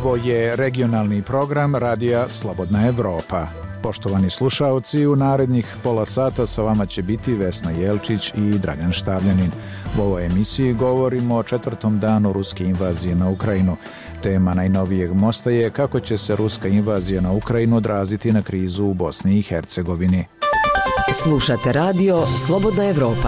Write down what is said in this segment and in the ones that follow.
Ovo je regionalni program Radija Slobodna Evropa. Poštovani slušaoci, u narednih pola sata sa vama će biti Vesna Jelčić i Dragan Štavljanin. U ovoj emisiji govorimo o 4. danu ruske invazije na Ukrajinu. Tema najnovijeg mosta je kako će se ruska invazija na Ukrajinu odraziti na krizu u Bosni i Hercegovini. Slušate radio Slobodna Evropa.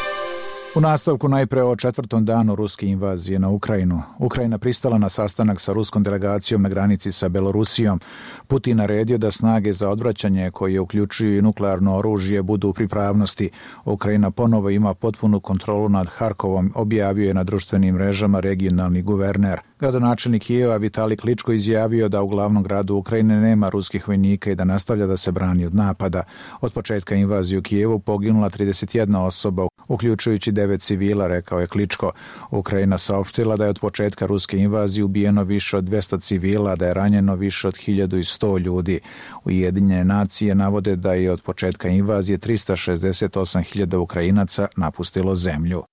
U nastavku najpre o 4. danu ruske invazije na Ukrajinu. Ukrajina pristala na sastanak sa ruskom delegacijom na granici sa Belorusijom. Putin naredio da snage za odvraćanje, koje uključuju i nuklearno oružje, budu u pripravnosti. Ukrajina ponovo ima potpunu kontrolu nad Harkovom, objavio je na društvenim mrežama regionalni guverner. Gradonačelnik Kijeva Vitalij Kličko izjavio da u glavnom gradu Ukrajine nema ruskih vojnika i da nastavlja da se brani od napada. Od početka invazije u Kijevu poginula 31 osoba, uključujući 9 civila, rekao je Kličko. Ukrajina saopštila da je od početka ruske invazije ubijeno više od 200 civila, da je ranjeno više od 1100 ljudi. Ujedinjene nacije navode da je od početka invazije 368.000 Ukrajinaca napustilo zemlju.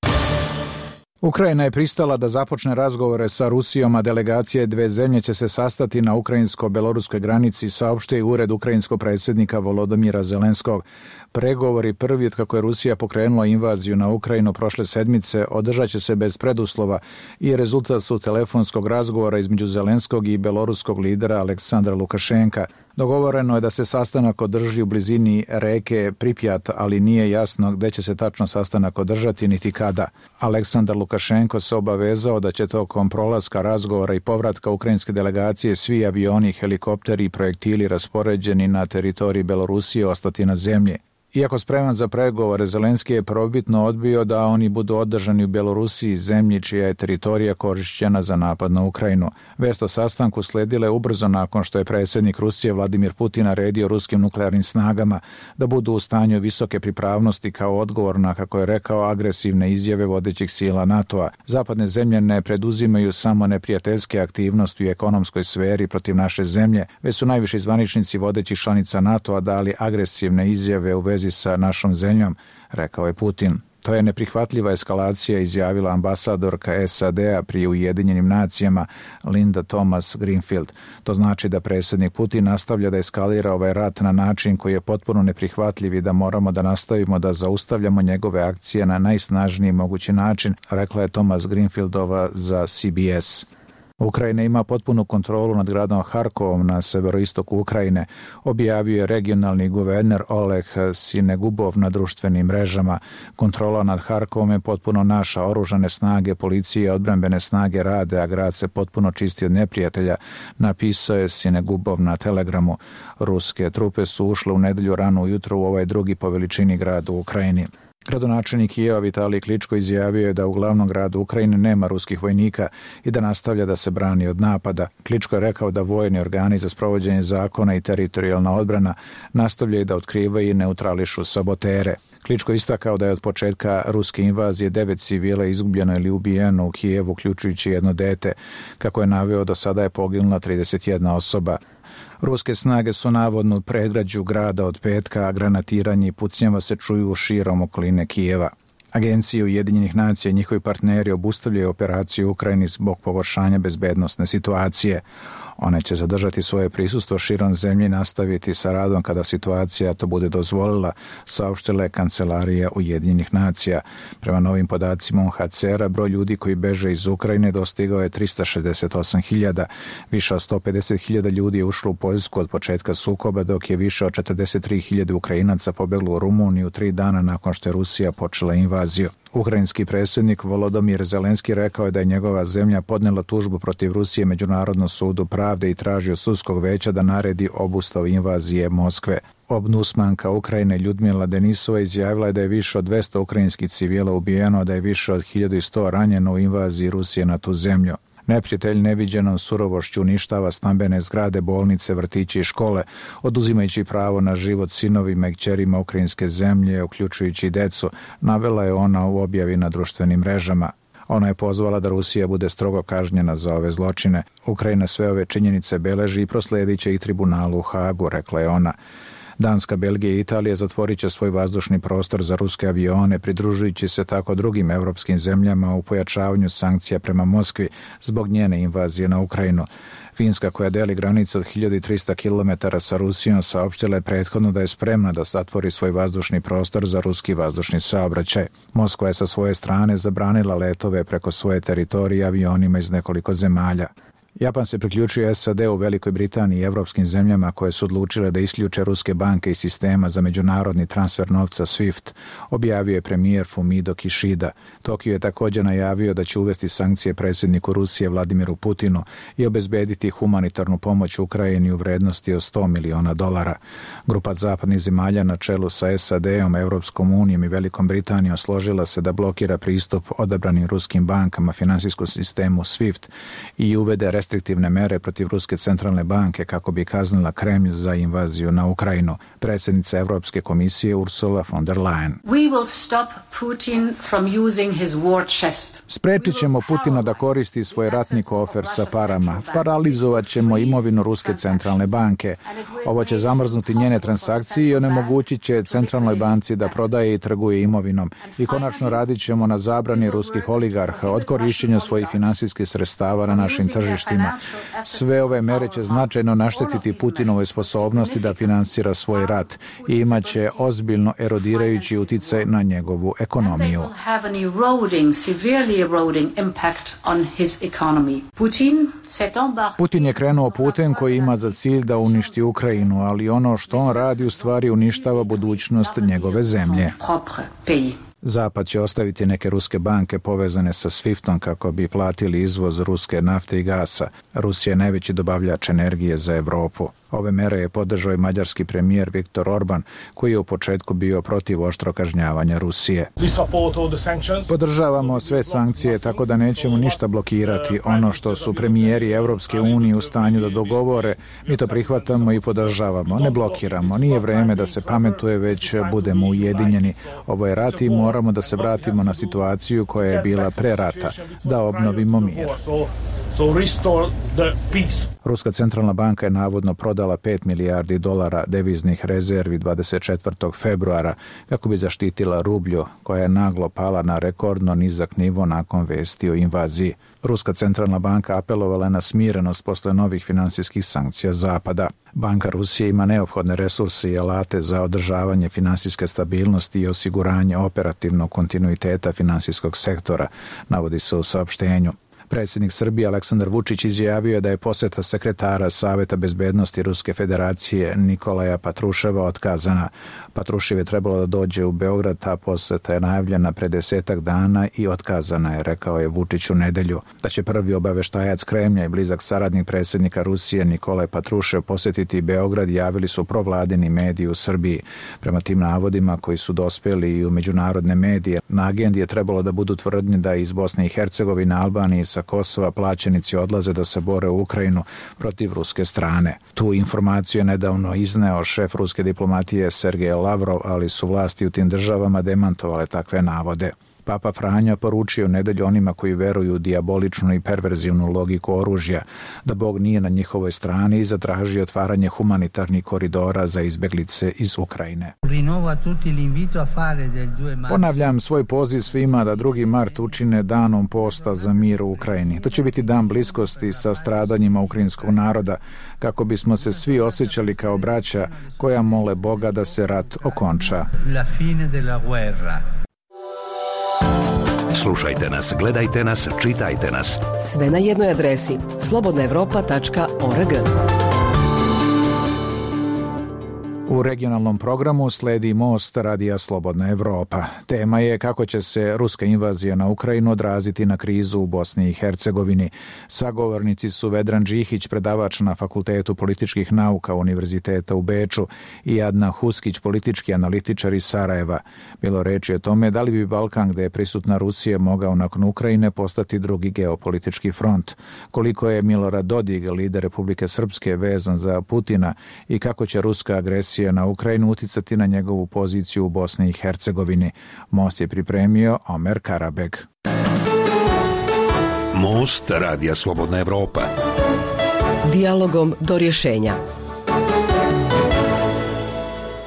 Ukrajina je pristala da započne razgovore sa Rusijom, a delegacije dve zemlje će se sastati na ukrajinsko-beloruskoj granici, saopštio je ured ukrajinskog predsjednika Volodymyra Zelenskog. Pregovori prvi od kako je Rusija pokrenula invaziju na Ukrajinu prošle sedmice održat će se bez preduslova i rezultat su telefonskog razgovora između Zelenskog i beloruskog lidera Aleksandra Lukašenka. Dogovoreno je da se sastanak održi u blizini reke Pripjat, ali nije jasno gde će se tačno sastanak održati niti kada. Aleksandar Lukašenko se obavezao da će tokom prolaska, razgovora i povratka ukrajinske delegacije svi avioni, helikopteri i projektili raspoređeni na teritoriji Belorusije ostati na zemlji. Iako spreman za pregovore, Zelenski je prvobitno odbio da oni budu održani u Belorusiji, zemlji čija je teritorija korišćena za napad na Ukrajinu. Vest o sastanku sledila je ubrzo nakon što je predsjednik Rusije Vladimir Putin naredio ruskim nuklearnim snagama da budu u stanju visoke pripravnosti kao odgovor na, kako je rekao, agresivne izjave vodećih sila NATO-a. Zapadne zemlje ne preduzimaju samo neprijateljske aktivnosti u ekonomskoj sferi protiv naše zemlje, već su najviši zvaničnici vodećih članica NATO-a dali agresivne izjave u vezi sa našom zemljom, rekao je Putin. To je neprihvatljiva eskalacija, izjavila ambasadorka SAD-a pri Ujedinjenim nacijama Linda Thomas Greenfield. To znači da predsjednik Putin nastavlja da eskalira ovaj rat na način koji je potpuno neprihvatljiv i da moramo da nastavimo da zaustavljamo njegove akcije na najsnažniji mogući način, rekla je Thomas Greenfieldova za CBS. Ukrajina ima potpunu kontrolu nad gradom Harkovom na severoistoku Ukrajine, objavio je regionalni guverner Oleg Sinegubov na društvenim mrežama. Kontrola nad Harkovom je potpuno naša, oružane snage, policije i odbrambene snage rade, a grad se potpuno čisti od neprijatelja, napisao je Sinegubov na Telegramu. Ruske trupe su ušle u nedelju rano ujutro u ovaj drugi po veličini grad u Ukrajini. Gradonačelnik Kijeva Vitalij Kličko izjavio je da u glavnom gradu Ukrajine nema ruskih vojnika i da nastavlja da se brani od napada. Kličko je rekao da vojni organi za sprovođenje zakona i teritorijalna odbrana nastavljaju da otkrivaju i neutrališu sabotere. Kličko istakao da je od početka ruske invazije 9 civila izgubljeno ili ubijeno u Kijevu, uključujući jedno dete. Kako je naveo, do sada je poginula 31 osoba. Ruske snage su navodno u predgrađu grada od petka, a granatiranje i pucnjava se čuju širom okoline Kijeva. Agencije Ujedinjenih nacija i njihovi partneri obustavljaju operaciju u Ukrajini zbog pogoršanja bezbednosne situacije. One će zadržati svoje prisustvo širom zemlje i nastaviti sa radom kada situacija to bude dozvolila, saopštila je Kancelarija Ujedinjenih nacija. Prema novim podacima UNHCR-a, broj ljudi koji beže iz Ukrajine dostigao je 368.000. Više od 150.000 ljudi je ušlo u Poljsku od početka sukoba, dok je više od 43.000 Ukrajinaca pobeglo u Rumuniju 3 dana nakon što je Rusija počela invaziju. Ukrajinski predsjednik Volodymyr Zelenski rekao je da je njegova zemlja podnela tužbu protiv Rusije Međunarodnom sudu pravde i traži od sudskog veća da naredi obustavu invazije Moskve. Ombudsmanka Ukrajine Ljudmila Denisova izjavila je da je više od 200 ukrajinskih civila ubijeno, a da je više od 1100 ranjeno u invaziji Rusije na tu zemlju. Neprijatelj neviđenom surovošću uništava stambene zgrade, bolnice, vrtiće i škole, oduzimajući pravo na život sinovima i kćerima ukrajinske zemlje, uključujući i decu, navela je ona u objavi na društvenim mrežama. Ona je pozvala da Rusija bude strogo kažnjena za ove zločine. Ukrajina sve ove činjenice beleži i prosledit će ih tribunalu u Hagu, rekla je ona. Danska, Belgija i Italija zatvorit će svoj vazdušni prostor za ruske avione, pridružujući se tako drugim evropskim zemljama u pojačavanju sankcija prema Moskvi zbog njene invazije na Ukrajinu. Finska, koja deli granicu od 1300 km sa Rusijom, saopštila je prethodno da je spremna da zatvori svoj vazdušni prostor za ruski vazdušni saobraćaj. Moskva je sa svoje strane zabranila letove preko svoje teritorije avionima iz nekoliko zemalja. Japan se priključuje SAD u Velikoj Britaniji i evropskim zemljama koje su odlučile da isključe ruske banke iz sistema za međunarodni transfer novca SWIFT, objavio je premijer Fumio Kishida. Tokio je također najavio da će uvesti sankcije predsjedniku Rusije Vladimiru Putinu i obezbediti humanitarnu pomoć Ukrajini u vrednosti od $100 miliona. Grupa zapadnih zemalja na čelu sa SAD-om, Evropskom unijom i Velikom Britanijom složila se da blokira pristup odabranim ruskim bankama finansijskom sistemu SWIFT i uvede restriktivne mere protiv Ruske centralne banke kako bi kaznila Kremlj za invaziju na Ukrajinu. Predsjednica Evropske komisije Ursula von der Leyen. Sprečit ćemo Putina da koristi svoj ratni kofer sa parama. Paralizovat ćemo imovinu Ruske centralne banke. Ovo će zamrznuti njene transakcije i onemogućit će centralnoj banci da prodaje i trguje imovinom. I konačno radit ćemo na zabrani ruskih oligarha od korišćenja svojih finansijskih sredstava na našim tržištima. Sve ove mere će značajno naštetiti Putinovoj sposobnosti da finansira svoj rat i imat će ozbiljno erodirajući uticaj na njegovu ekonomiju. Putin je krenuo putem koji ima za cilj da uništi Ukrajinu, ali ono što on radi u stvari uništava budućnost njegove zemlje. Zapad će ostaviti neke ruske banke povezane sa SWIFT-om kako bi platili izvoz ruske nafte i gasa. Rusija je najveći dobavljač energije za Evropu. Ove mere je podržao i mađarski premijer Viktor Orban, koji je u početku bio protiv oštro kažnjavanja Rusije. Podržavamo sve sankcije, tako da nećemo ništa blokirati. Ono što su premijeri Evropske unije u stanju da dogovore, mi to prihvatamo i podržavamo. Ne blokiramo. Nije vreme da se pametuje, već budemo ujedinjeni. Ovo je rat i moramo da se vratimo na situaciju koja je bila pre rata, da obnovimo mir. Ruska centralna banka je navodno prodala $5 milijardi deviznih rezervi 24. februara kako bi zaštitila rublju, koja je naglo pala na rekordno nizak nivo nakon vesti o invaziji. Ruska centralna banka apelovala na smirenost posle novih finansijskih sankcija Zapada. Banka Rusije ima neophodne resurse i alate za održavanje finansijske stabilnosti i osiguranje operativnog kontinuiteta finansijskog sektora, navodi se u saopštenju. Predsjednik Srbije Aleksandar Vučić izjavio je da je poseta sekretara Saveta bezbednosti Ruske federacije Nikolaja Patruševa otkazana. Patrušev je trebalo da dođe u Beograd, ta poseta je najavljena pre 10 dana i otkazana je, rekao je Vučić u nedelju. Da će prvi obaveštajac Kremlja i blizak saradnik predsjednika Rusije Nikolaj Patrušev posjetiti Beograd, javili su provladini mediji u Srbiji. Prema tim navodima koji su dospeli i u međunarodne medije, na agendi je trebalo da budu tvrdnje da iz Bosne i Hercegovine, Albanije i sa Kosova plaćenici odlaze da se bore u Ukrajinu protiv ruske strane. Tu informaciju je nedavno izneo šef ruske diplomatije Sergej Lavrov, ali su vlasti u tim državama demantovale takve navode. Papa Franjo poručio u nedelju onima koji veruju u dijaboličnu i perverzivnu logiku oružja, da Bog nije na njihovoj strani i zatraži otvaranje humanitarnih koridora za izbeglice iz Ukrajine. Ponavljam svoj poziv svima da 2. mart učine danom posta za mir u Ukrajini. To će biti dan bliskosti sa stradanjima ukrajinskog naroda, kako bismo se svi osjećali kao braća koja mole Boga da se rat okonča. Slušajte nas, gledajte nas, čitajte nas. Sve na jednoj adresi slobodnaevropa.org. U regionalnom programu sledi Most radija Slobodna Evropa. Tema je kako će se ruska invazija na Ukrajinu odraziti na krizu u Bosni i Hercegovini. Sagovornici su Vedran Džihić, predavač na Fakultetu političkih nauka Univerziteta u Beču, i Adna Huskić, politički analitičar iz Sarajeva. Bilo reči o tome da li bi Balkan, gde je prisutna Rusija, mogao nakon Ukrajine postati drugi geopolitički front. Koliko je Milorad Dodik, lider Republike Srpske, vezan za Putina i kako će ruska agresija na Ukrajinu uticati na njegovu poziciju u Bosni i Hercegovini. Most je pripremio Omer Karabeg. Most radija Slobodna Evropa. Dijalogom do rješenja.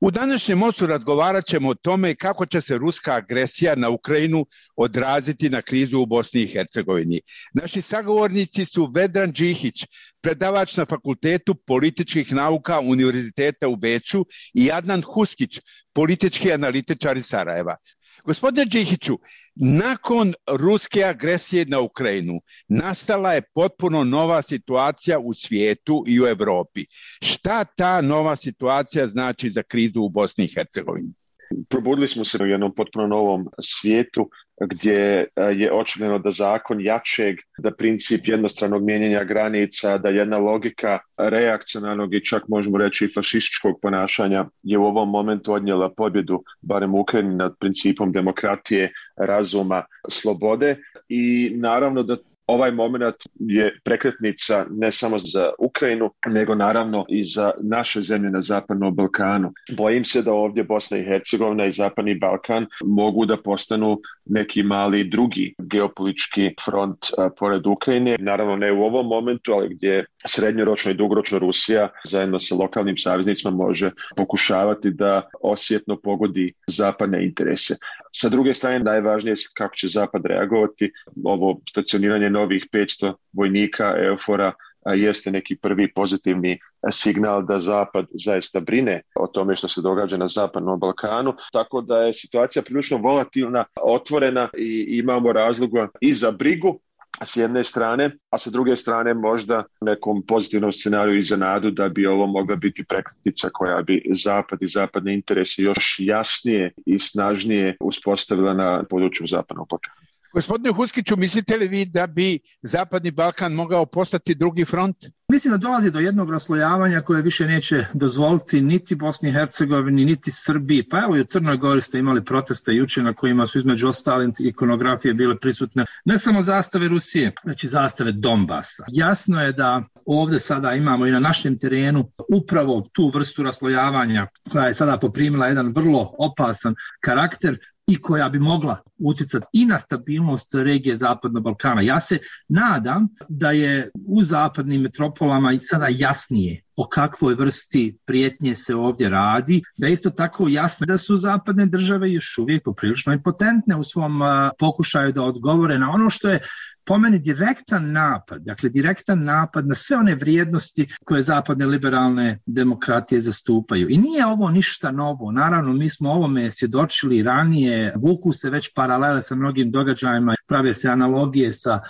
U današnjem mostu razgovarat ćemo o tome kako će se ruska agresija na Ukrajinu odraziti na krizu u Bosni i Hercegovini. Naši sagovornici su Vedran Džihić, predavač na Fakultetu političkih nauka Univerziteta u Beču, i Adnan Huskić, politički analitičar iz Sarajeva. Gospodine Džihiću, nakon ruske agresije na Ukrajinu nastala je potpuno nova situacija u svijetu i u Europi. Šta ta nova situacija znači za krizu u Bosni i Hercegovini? Probudili smo se u jednom potpuno novom svijetu gdje je očigledno da zakon jačeg, da princip jednostranog mijenjanja granica, da jedna logika reakcionarnog i čak možemo reći i fašističkog ponašanja je u ovom momentu odnijela pobjedu, barem u Ukrajini, nad principom demokratije, razuma, slobode. I naravno da ovaj moment je prekretnica ne samo za Ukrajinu, nego naravno i za naše zemlje na Zapadnom Balkanu. Bojim se da ovdje Bosna i Hercegovina i Zapadni Balkan mogu da postanu neki mali drugi geopolitički front pored Ukrajine. Naravno ne u ovom momentu, ali gdje srednjoročno i dugoročno Rusija zajedno sa lokalnim saveznicima može pokušavati da osjetno pogodi zapadne interese. Sa druge strane, najvažnije je kako će Zapad reagovati. Ovo stacioniranje novih 500 vojnika EUFOR-a jeste neki prvi pozitivni signal da Zapad zaista brine o tome što se događa na Zapadnom Balkanu, tako da je situacija prilično volatilna, otvorena i imamo razloga i za brigu s jedne strane, a sa druge strane možda nekom pozitivnom scenariju i za nadu da bi ovo mogla biti prekretnica koja bi Zapad i zapadne interese još jasnije i snažnije uspostavila na području Zapadnog Balkana. Gospodine Huskiću, mislite li vi da bi Zapadni Balkan mogao postati drugi front? Mislim da dolazi do jednog raslojavanja koje više neće dozvoliti niti Bosni i Hercegovini, niti Srbiji. Pa evo i u Crnoj Gori ste imali proteste jučer na kojima su između ostalih ikonografije bile prisutne ne samo zastave Rusije, već i zastave Donbasa. Jasno je da ovdje sada imamo i na našem terenu upravo tu vrstu raslojavanja koja je sada poprimila jedan vrlo opasan karakter i koja bi mogla utjecati i na stabilnost regije Zapadnog Balkana. Ja se nadam da je u zapadnim metropolama i sada jasnije o kakvoj vrsti prijetnje se ovdje radi, da je isto tako jasno da su zapadne države još uvijek poprilično impotentne u svom pokušaju da odgovore na ono što je po meni direktan napad, dakle direktan napad na sve one vrijednosti koje zapadne liberalne demokratije zastupaju. I nije ovo ništa novo. Naravno, mi smo ovome svjedočili ranije, vuku se već paralele sa mnogim događajima, prave se analogije sa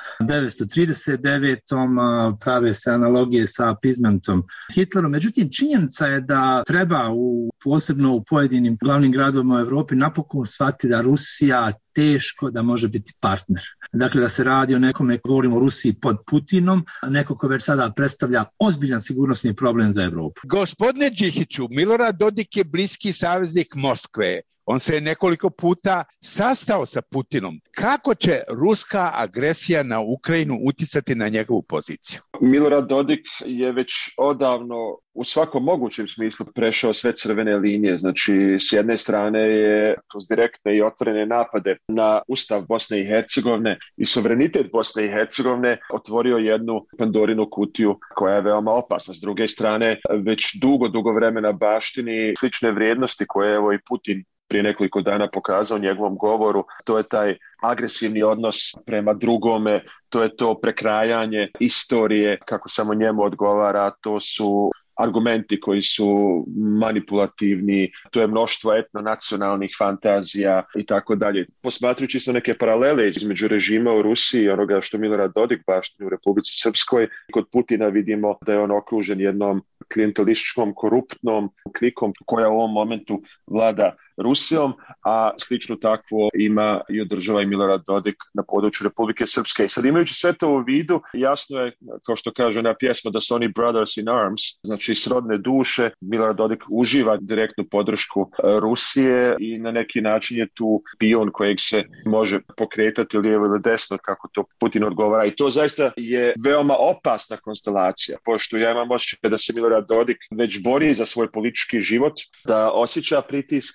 1939. Prave se analogije sa appeasementom Hitlerom. Međutim, činjenica je da treba posebno u pojedinim glavnim gradovima u Europi napokon shvatiti da Rusija teško da može biti partner. Dakle, da se radi o nekome, govorimo o Rusiji pod Putinom, neko ko već sada predstavlja ozbiljan sigurnosni problem za Europu. Gospodine Džihiću, Milorad Dodik je bliski saveznik Moskve. On se je nekoliko puta sastao sa Putinom. Kako će ruska agresija na Ukrajinu utjecati na njegovu poziciju? Milorad Dodik je već odavno u svakom mogućem smislu prešao sve crvene linije. Znači, s jedne strane je kroz direktne i otvorene napade na Ustav Bosne i Hercegovine i suverenitet Bosne i Hercegovine otvorio jednu Pandorinu kutiju koja je veoma opasna. S druge strane, već dugo vremena baštini slične vrijednosti koje evo i Putin prije nekoliko dana pokazao u njegovom govoru. To je taj agresivni odnos prema drugome, to je to prekrajanje istorije kako samo njemu odgovara, to su argumenti koji su manipulativni, to je mnoštvo etnonacionalnih fantazija i tako dalje. Posmatrajući smo neke paralele između režima u Rusiji i onoga što Milorad Dodik baštini u Republici Srpskoj, kod Putina vidimo da je on okružen jednom klijentelističkom, koruptnom klikom koja u ovom momentu vlada Rusijom, a slično takvo ima i održava i Milorad Dodik na području Republike Srpske. I sad imajući sve to u vidu, jasno je, kao što kaže ona pjesma, da su oni brothers in arms, znači srodne duše. Milorad Dodik uživa direktnu podršku Rusije i na neki način je tu pion kojeg se može pokretati lijevo ili desno, kako to Putin odgovara. I to zaista je veoma opasna konstelacija, pošto ja imam osjećaj da se Milorad Dodik već bori za svoj politički život, da osjeća pritiske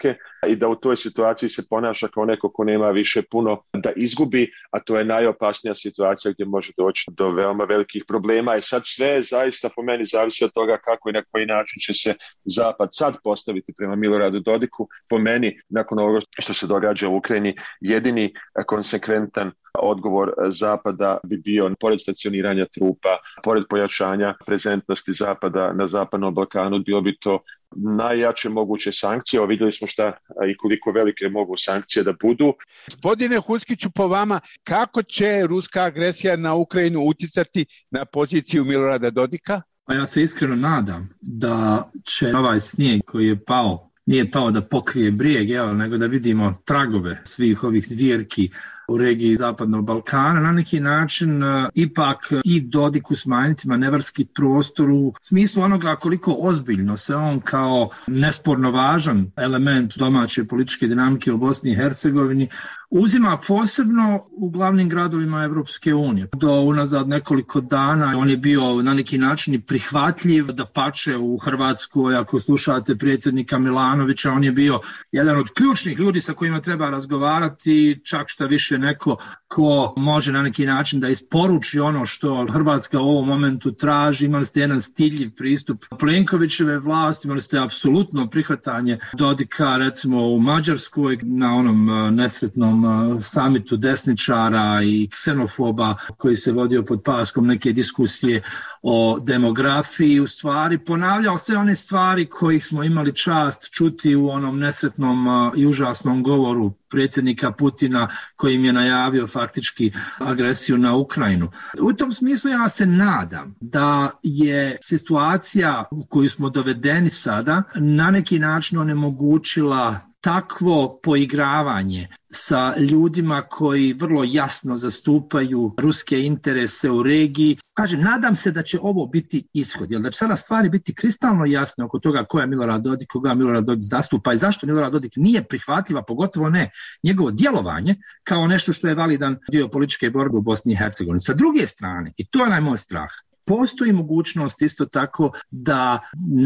i da u toj situaciji se ponaša kao neko ko nema više puno da izgubi, a to je najopasnija situacija gdje može doći do veoma velikih problema. I sad sve zaista po meni zavisi od toga kako i na koji način će se Zapad sad postaviti prema Miloradu Dodiku. Po meni, nakon ovoga što se događa u Ukrajini, jedini konsekventan odgovor Zapada bi bio, pored stacioniranja trupa, pored pojačanja prezentnosti Zapada na Zapadnom Balkanu, bilo bi to najjače moguće sankcije. Vidjeli smo šta i koliko velike mogu sankcije da budu. Gospodine Huskiću, po vama, kako će ruska agresija na Ukrajinu utjecati na poziciju Milorada Dodika? A ja se iskreno nadam da će ovaj snijeg koji je pao, nije pao da pokrije brijeg, nego da vidimo tragove svih ovih zvjerki u regiji Zapadnog Balkana, na neki način ipak i Dodiku smanjiti manevarski prostor u smislu onoga koliko ozbiljno se on kao nesporno važan element domaće političke dinamike u Bosni i Hercegovini uzima posebno u glavnim gradovima Evropske unije. Do unazad nekoliko dana on je bio na neki način prihvatljiv, da pače u Hrvatskoj, ako slušate predsjednika Milanovića, on je bio jedan od ključnih ljudi sa kojima treba razgovarati, čak šta više neko ko može na neki način da isporuči ono što Hrvatska u ovom momentu traži. Imali ste jedan stidljiv pristup Plenkovićeve vlasti, imali ste apsolutno prihvatanje Dodika recimo u Mađarskoj na onom nesretnom samitu desničara i ksenofoba koji se vodio pod paskom neke diskusije o demografiji. U stvari ponavljao sve one stvari kojih smo imali čast čuti u onom nesretnom i užasnom govoru predsjednika Putina kojim je najavio faktički agresiju na Ukrajinu. U tom smislu ja se nadam da je situacija u koju smo dovedeni sada na neki način onemogućila takvo poigravanje sa ljudima koji vrlo jasno zastupaju ruske interese u regiji. Kažem, nadam se da će ovo biti ishod, jer da će sada stvari biti kristalno jasne oko toga ko je Milorad Dodik, koga Milorad Dodik zastupa i zašto Milorad Dodik nije prihvatljiva, pogotovo ne njegovo djelovanje kao nešto što je validan dio političke borbe u Bosni i Hercegovini. Sa druge strane, i to je najmoj strah, postoji mogućnost isto tako da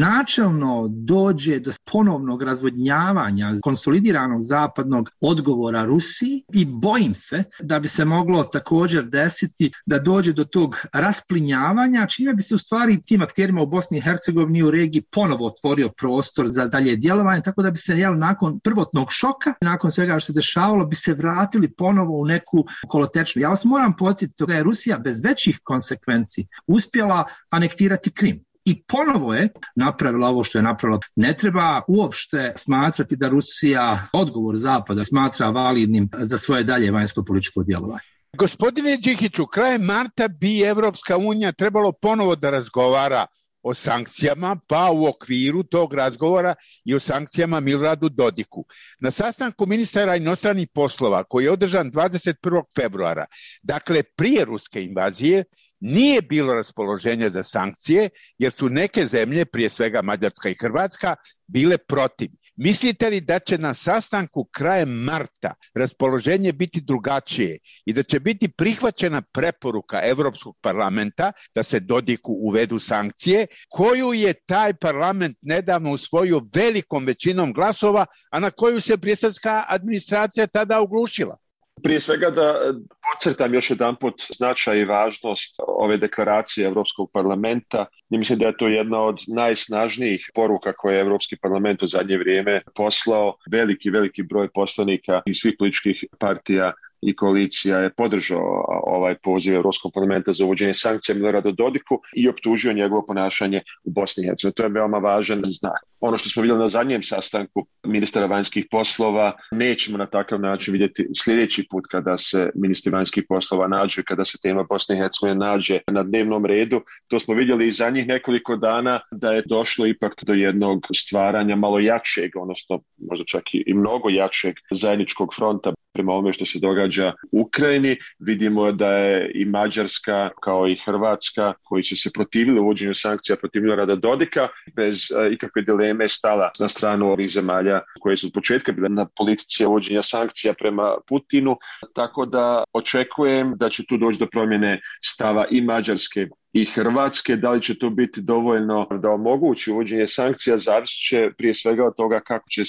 načelno dođe do ponovnog razvodnjavanja konsolidiranog zapadnog odgovora Rusiji i bojim se da bi se moglo također desiti da dođe do tog rasplinjavanja, čime bi se u stvari tim akterima u Bosni i Hercegovini u regiji ponovo otvorio prostor za dalje djelovanje, tako da bi se nakon prvotnog šoka, nakon svega što se dešavalo, bi se vratili ponovo u neku kolotečnu. Ja vas moram podsjetiti da je Rusija bez većih konsekvenci uspjela anektirati Krim. I ponovo je napravila ovo što je napravila. Ne treba uopšte smatrati da Rusija odgovor Zapada smatra validnim za svoje dalje vanjsko-političko djelovanje. Gospodine Đikiću, krajem marta bi Evropska unija trebalo ponovo da razgovara o sankcijama, pa u okviru tog razgovora i o sankcijama Miloradu Dodiku. Na sastanku ministara inostranih poslova koji je održan 21. februara, dakle prije ruske invazije, nije bilo raspoloženja za sankcije jer su neke zemlje, prije svega Mađarska i Hrvatska, bile protiv. Mislite li da će na sastanku krajem marta raspoloženje biti drugačije i da će biti prihvaćena preporuka Europskog parlamenta da se Dodiku uvedu sankcije, koju je taj parlament nedavno usvojio velikom većinom glasova, a na koju se briselska administracija tada oglušila? Prije svega da podcrtam još jedanput značaj i važnost ove deklaracije Europskog parlamenta. I mislim da je to jedna od najsnažnijih poruka koje je Europski parlament u zadnje vrijeme poslao. Veliki broj poslanika iz svih političkih partija i koalicija je podržao ovaj poziv Europskog parlamenta za uvođenje sankcija Miloradu Dodiku i optužio njegovo ponašanje u Bosni i Hercegovini. To je veoma važan znak. Ono što smo vidjeli na zadnjem sastanku ministara vanjskih poslova nećemo na takav način vidjeti sljedeći put kada se ministri vanjskih poslova nađu, kada se tema Bosne i Hercegovine nađe na dnevnom redu. To smo vidjeli i zadnjih nekoliko dana da je došlo ipak do jednog stvaranja malo jačeg, odnosno možda čak i mnogo jačeg zajedničkog fronta prema ovome što se događa u Ukrajini. Vidimo da je i Mađarska kao i Hrvatska, koji su se protivili uvođenju sankcija protiv Milorada Dodika, bez ikakve dileme stala na stranu ovih zemalja koje su od početka bile na politici uvođenja sankcija prema Putinu. Tako da očekujem da će tu doći do promjene stava i Mađarske i Hrvatske. Da li će to biti dovoljno da omogući uvođenje sankcija, zavisit će prije svega od toga kako će se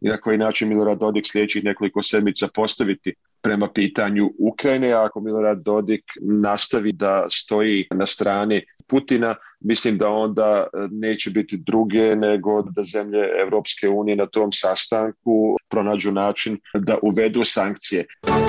i na koji način Milorad Dodik sljedećih nekoliko sedmica postaviti prema pitanju Ukrajine. A ako Milorad Dodik nastavi da stoji na strani Putina, mislim da onda neće biti druge nego da zemlje Europske unije na tom sastanku pronađu način da uvedu sankcije.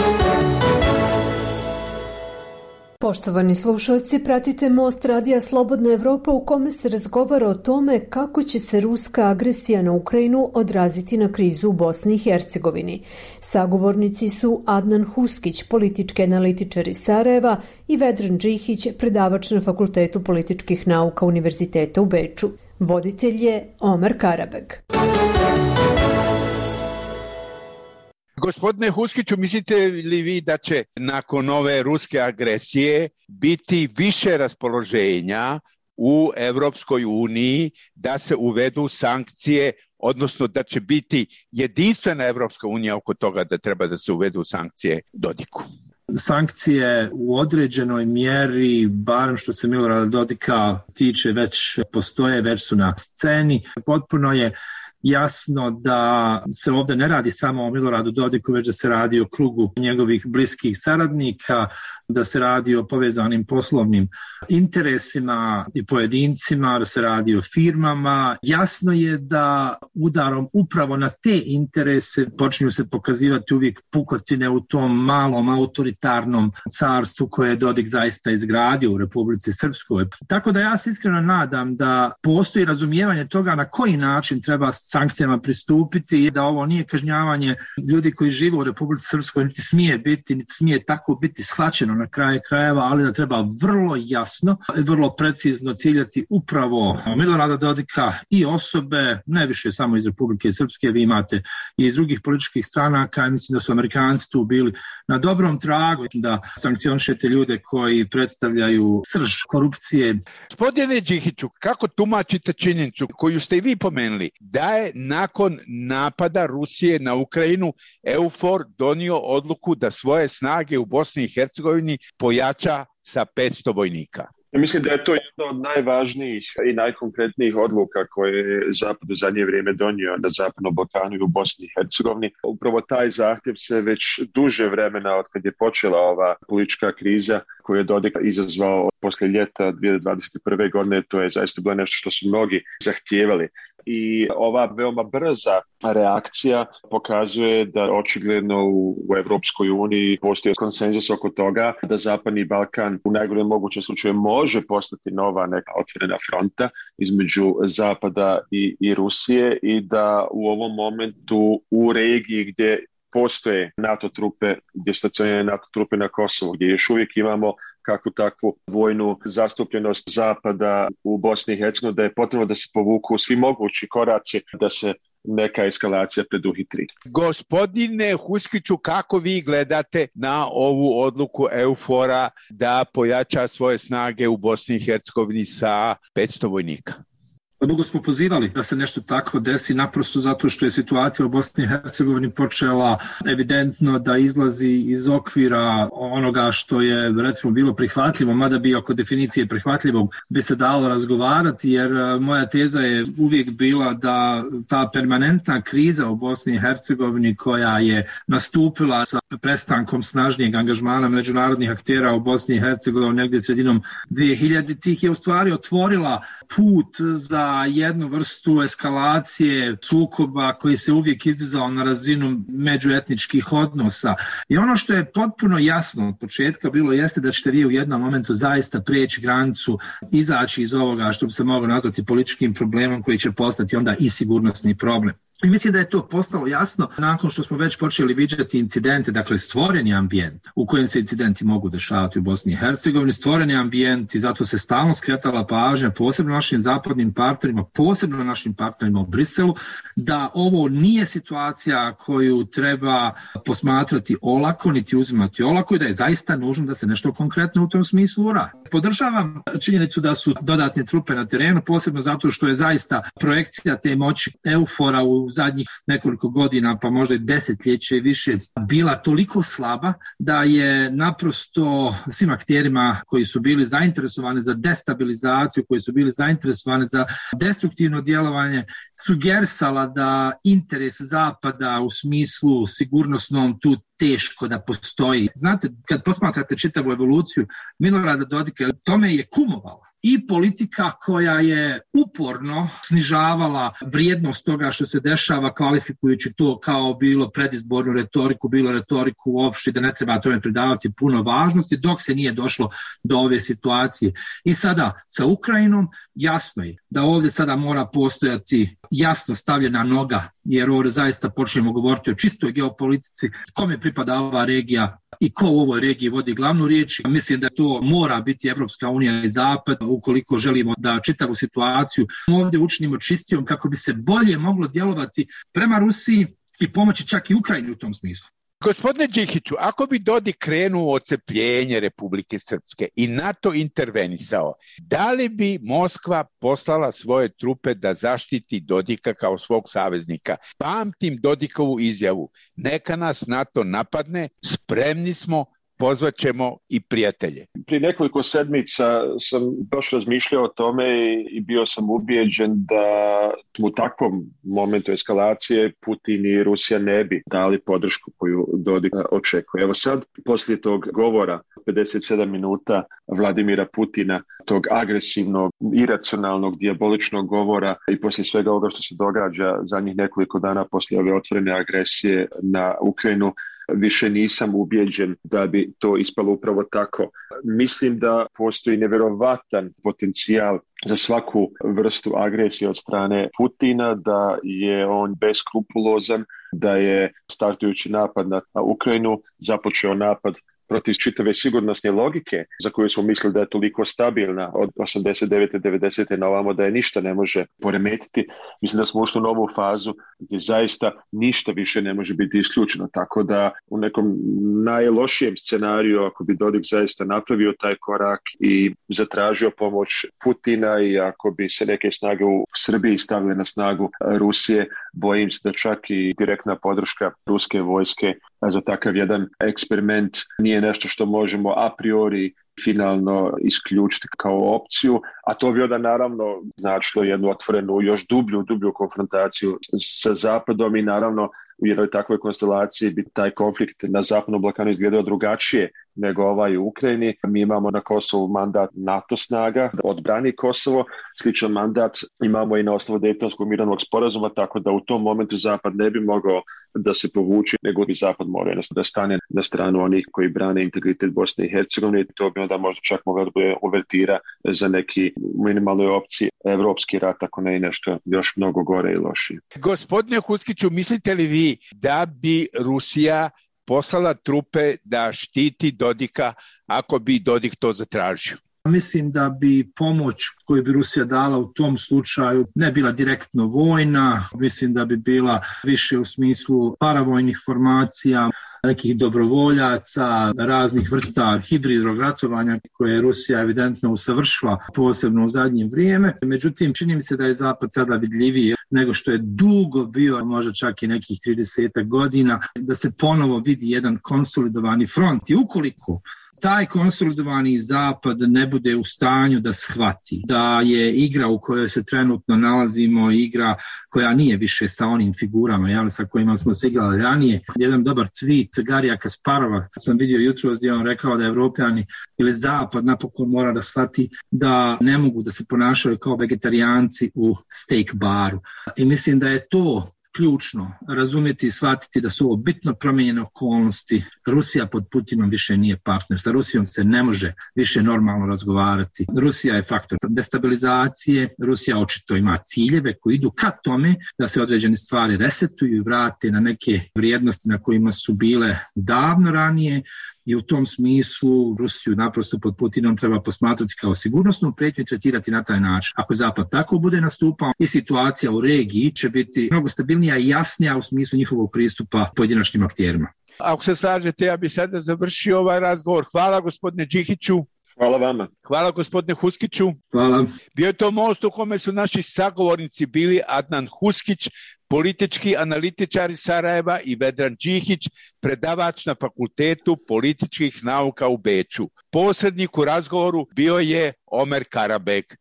Poštovani slušalci, pratite Most radija Slobodna Evropa u kome se razgovara o tome kako će se ruska agresija na Ukrajinu odraziti na krizu u Bosni i Hercegovini. Sagovornici su Adnan Huskić, politički analitičar iz Sarajeva, i Vedran Džihić, predavač na Fakultetu političkih nauka Univerziteta u Beču. Voditelj je Omer Karabeg. Gospodine Huskiću, mislite li vi da će nakon ove ruske agresije biti više raspoloženja u Evropskoj uniji da se uvedu sankcije, odnosno da će biti jedinstvena Evropska unija oko toga da treba da se uvedu sankcije Dodiku? Sankcije u određenoj mjeri, barem što se Milorada Dodika tiče, već postoje, već su na sceni. Potpuno je jasno da se ovdje ne radi samo o Miloradu Dodiku, već da se radi o krugu njegovih bliskih saradnika, da se radi o povezanim poslovnim interesima i pojedincima, da se radi o firmama. Jasno je da udarom upravo na te interese počinju se pokazivati uvijek pukotine u tom malom autoritarnom carstvu koje je Dodik zaista izgradio u Republici Srpskoj. Tako da ja se iskreno nadam da postoji razumijevanje toga na koji način treba sankcijama pristupiti i da ovo nije kažnjavanje ljudi koji žive u Republici Srpskoj, niti smije biti, niti smije tako biti shvaćeno na kraju krajeva, ali da treba vrlo jasno i vrlo precizno ciljati upravo Milorada Dodika i osobe, ne više samo iz Republike Srpske, vi imate i iz drugih političkih stranaka. Mislim da su Amerikanci tu bili na dobrom tragu da sankcionišete ljude koji predstavljaju srž korupcije. Gospodine Džihiću, kako tumačite činjenicu koju ste i vi pomenuli, da je nakon napada Rusije na Ukrajinu EUFOR donio odluku da svoje snage u Bosni i Hercegovini pojača sa 500 vojnika? Ja mislim da je to jedna od najvažnijih i najkonkretnijih odluka koje je Zapad u zadnje vrijeme donio na Zapadnom Balkanu i u Bosni i Hercegovini. Upravo taj zahtjev se već duže vremena od kad je počela ova politička kriza koju je Dodik izazvao poslije ljeta 2021. godine, to je zaista bilo nešto što su mnogi zahtijevali. I ova veoma brza reakcija pokazuje da očigledno u Europskoj uniji postoji konsenzus oko toga da Zapadni Balkan u najgorem mogućem slučaju može postati nova neka otvorena fronta između Zapada i Rusije i da u ovom momentu u regiji gdje postoje NATO trupe, gdje stacionirane NATO trupe na Kosovu, gdje još uvijek imamo kakvu takvu vojnu zastupljenost Zapada u Bosni i Hercegovini, da je potrebno da se povuku svi mogući koraci da se neka eskalacija preduhitri. Gospodine Huskiću, kako vi gledate na ovu odluku EUFOR-a da pojača svoje snage u Bosni i Hercegovini sa 500 vojnika? Dugo smo pozivali da se nešto tako desi, naprosto zato što je situacija u Bosni i Hercegovini počela evidentno da izlazi iz okvira onoga što je recimo bilo prihvatljivo, mada bi oko definicije prihvatljivog bi se dalo razgovarati, jer moja teza je uvijek bila da ta permanentna kriza u Bosni i Hercegovini koja je nastupila sa prestankom snažnijeg angažmana međunarodnih aktera u Bosni i Hercegovini negdje sredinom 2000-ih je u stvari otvorila put za jednu vrstu eskalacije sukoba koji se uvijek izdizao na razinu međuetničkih odnosa. I ono što je potpuno jasno od početka bilo jeste da ćete vi u jednom momentu zaista prijeći granicu, izaći iz ovoga što bi se moglo nazvati političkim problemom koji će postati onda i sigurnosni problem. I mislim da je to postalo jasno nakon što smo već počeli viđati incidente, dakle stvoreni ambijent u kojem se incidenti mogu dešavati u Bosni i Hercegovini, stvoreni ambijent i zato se stalno skretala pažnja, posebno našim zapadnim partnerima, posebno našim partnerima u Briselu, da ovo nije situacija koju treba posmatrati olako, niti uzimati olako i da je zaista nužno da se nešto konkretno u tom smislu uradi. Podržavam činjenicu da su dodatne trupe na terenu, posebno zato što je zaista projekcija te moći EUFOR-a u zadnjih nekoliko godina, pa možda i desetljeće više, bila toliko slaba da je naprosto svim akterima koji su bili zainteresovani za destabilizaciju, koji su bili zainteresovani za destruktivno djelovanje, sugerisala da interes Zapada u smislu sigurnosnom tu teško da postoji. Znate, kad posmatrate čitavu evoluciju Milorada Dodika, tome je kumovala i politika koja je uporno snižavala vrijednost toga što se dešava, kvalifikujući to kao bilo predizbornu retoriku, bilo retoriku uopšte, da ne treba tome pridavati puno važnosti, dok se nije došlo do ove situacije. I sada sa Ukrajinom jasno je da ovdje sada mora postojati jasno stavljena noga, jer ovdje zaista počnemo govoriti o čistoj geopolitici, kome pripada ova regija i ko u ovoj regiji vodi glavnu riječ. Mislim da to mora biti Evropska unija i Zapad ukoliko želimo da čitavu situaciju ovdje učinimo čistijom kako bi se bolje moglo djelovati prema Rusiji i pomoći čak i Ukrajini u tom smislu. Gospodine Đikiću, ako bi Dodik krenuo odcepljenje Republike Srpske i NATO intervenisao, da li bi Moskva poslala svoje trupe da zaštiti Dodika kao svog saveznika? Pamtim Dodikovu izjavu, neka nas NATO napadne, spremni smo, pozvaćemo i prijatelje. Prije nekoliko sedmica sam baš razmišljao o tome i bio sam ubijeđen da u takvom momentu eskalacije Putin i Rusija ne bi dali podršku koju Dodik očekuje. Evo sad, poslije tog govora 57 minuta Vladimira Putina, tog agresivnog, iracionalnog, dijaboličnog govora i poslije svega ovoga što se događa zadnjih nekoliko dana poslije ove otvorene agresije na Ukrajinu, više nisam ubijeđen da bi to ispalo upravo tako. Mislim da postoji nevjerovatan potencijal za svaku vrstu agresije od strane Putina, da je on beskrupulozan, da je startujući napad na Ukrajinu započeo napad protiv čitave sigurnosne logike za koju smo mislili da je toliko stabilna od 89. 90. na ovamo da je ništa ne može poremetiti. Mislim da smo ušli u novu fazu gdje zaista ništa više ne može biti isključeno. Tako da u nekom najlošijem scenariju, ako bi Dodik zaista napravio taj korak i zatražio pomoć Putina i ako bi se neke snage u Srbiji stavile na snagu Rusije, bojim se da čak i direktna podrška ruske vojske za takav jedan eksperiment nije nešto što možemo a priori finalno isključiti kao opciju, a to bi onda naravno značilo jednu otvorenu, još dublju konfrontaciju sa Zapadom i naravno u jednoj takvoj konstelaciji bi taj konflikt na Zapadnom Balkanu izgledao drugačije nego ovaj u Ukrajini. Mi imamo na Kosovu mandat NATO snaga da odbrani Kosovo, sličan mandat imamo i na osnovu Dejtonskog mirovnog sporazuma, tako da u tom momentu Zapad ne bi mogao da se povuči, nego bi Zapad morao da stane na stranu onih koji brane integritet Bosne i Hercegovine. To bi onda možda čak mogla da bude uvertira za neki minimalnoj opciji evropski rat, ako ne i nešto još mnogo gore i lošije. Gospodine Huskiću, mislite li vi da bi Rusija poslala trupe da štiti Dodika ako bi Dodik to zatražio? Mislim da bi pomoć koju bi Rusija dala u tom slučaju ne bila direktno vojna, mislim da bi bila više u smislu paravojnih formacija, nekih dobrovoljaca, raznih vrsta hibridnog ratovanja koje je Rusija evidentno usavršila, posebno u zadnje vrijeme. Međutim, čini mi se da je Zapad sada vidljiviji nego što je dugo bio, možda čak i nekih 30 godina, da se ponovo vidi jedan konsolidovani front. I ukoliko taj konsolidovani Zapad ne bude u stanju da shvati da je igra u kojoj se trenutno nalazimo igra koja nije više sa onim figurama sa kojima smo se igrali ranije. Jedan dobar tweet Garija Kasparova sam vidio jutros gdje on rekao da Evropljani ili Zapad napokon mora da shvati da ne mogu da se ponašaju kao vegetarijanci u steak baru. I mislim da je to ključno razumjeti i shvatiti da su ovo bitno promijenjene okolnosti. Rusija pod Putinom više nije partner. Sa Rusijom se ne može više normalno razgovarati. Rusija je faktor destabilizacije. Rusija očito ima ciljeve koji idu ka tome da se određene stvari resetuju i vrate na neke vrijednosti na kojima su bile davno ranije. I u tom smislu Rusiju naprosto pod Putinom treba posmatrati kao sigurnosnu prijetnju i tretirati na taj način. Ako Zapad tako bude nastupao i situacija u regiji će biti mnogo stabilnija i jasnija u smislu njihovog pristupa pojedinačnim akterima. Ako se slažete, ja bih sada završio ovaj razgovor. Hvala gospodine Đikiću. Hvala vama. Hvala gospodine Huskiću. Hvala. Bio je to most u kome su naši sagovornici bili Adnan Huskić, politički analitičar iz Sarajeva i Vedran Đihić, predavač na Fakultetu političkih nauka u Beču. Posrednik u razgovoru bio je Omer Karabek.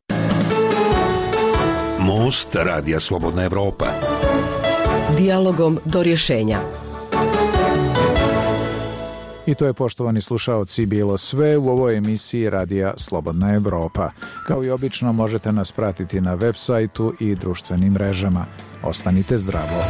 Most Radija Slobodna Evropa. Dijalogom do rješenja. I to je, poštovani slušaoci, bilo sve u ovoj emisiji Radija Slobodna Evropa. Kao i obično, možete nas pratiti na web sajtu i društvenim mrežama. Ostanite zdravo.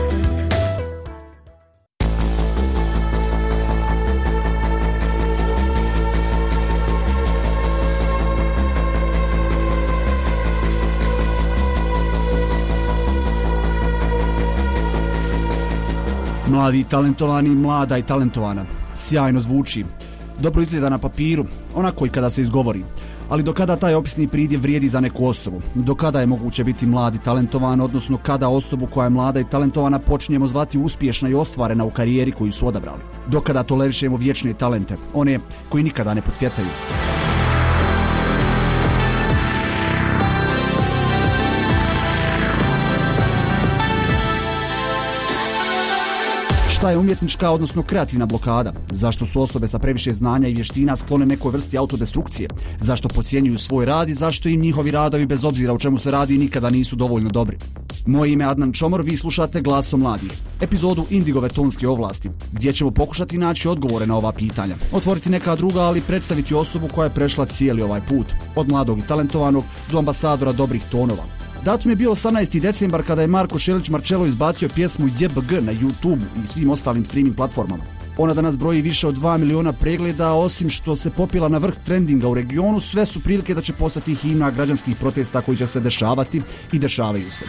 Mladi i talentovani, mlada i talentovana. Sjajno zvuči. Dobro izgleda na papiru, onako i kada se izgovori. Ali do kada taj opisni pridjev vrijedi za neku osobu? Do kada je moguće biti mlad i talentovan, odnosno kada osobu koja je mlada i talentovana počinjemo zvati uspješna i ostvarena u karijeri koju su odabrali? Do kada tolerišemo vječne talente, one koji nikada ne potvjetaju? Šta je umjetnička, odnosno kreativna blokada? Zašto su osobe sa previše znanja i vještina sklone nekoj vrsti autodestrukcije? Zašto podcjenjuju svoj rad i zašto im njihovi radovi, bez obzira o čemu se radi, nikada nisu dovoljno dobri? Moje ime je Adnan Čomor, vi slušate Glasom mladih, epizodu Indigove tonske ovlasti, gdje ćemo pokušati naći odgovore na ova pitanja, otvoriti neka druga, ali predstaviti osobu koja je prešla cijeli ovaj put, od mladog i talentovanog do ambasadora dobrih tonova. Datum je bio 18. decembar kada je Marko Šelić Marcello izbacio pjesmu JBG na YouTube i svim ostalim streaming platformama. Ona danas broji više od 2 miliona pregleda, osim što se popila na vrh trendinga u regionu, sve su prilike da će postati himna građanskih protesta koji će se dešavati i dešavaju se.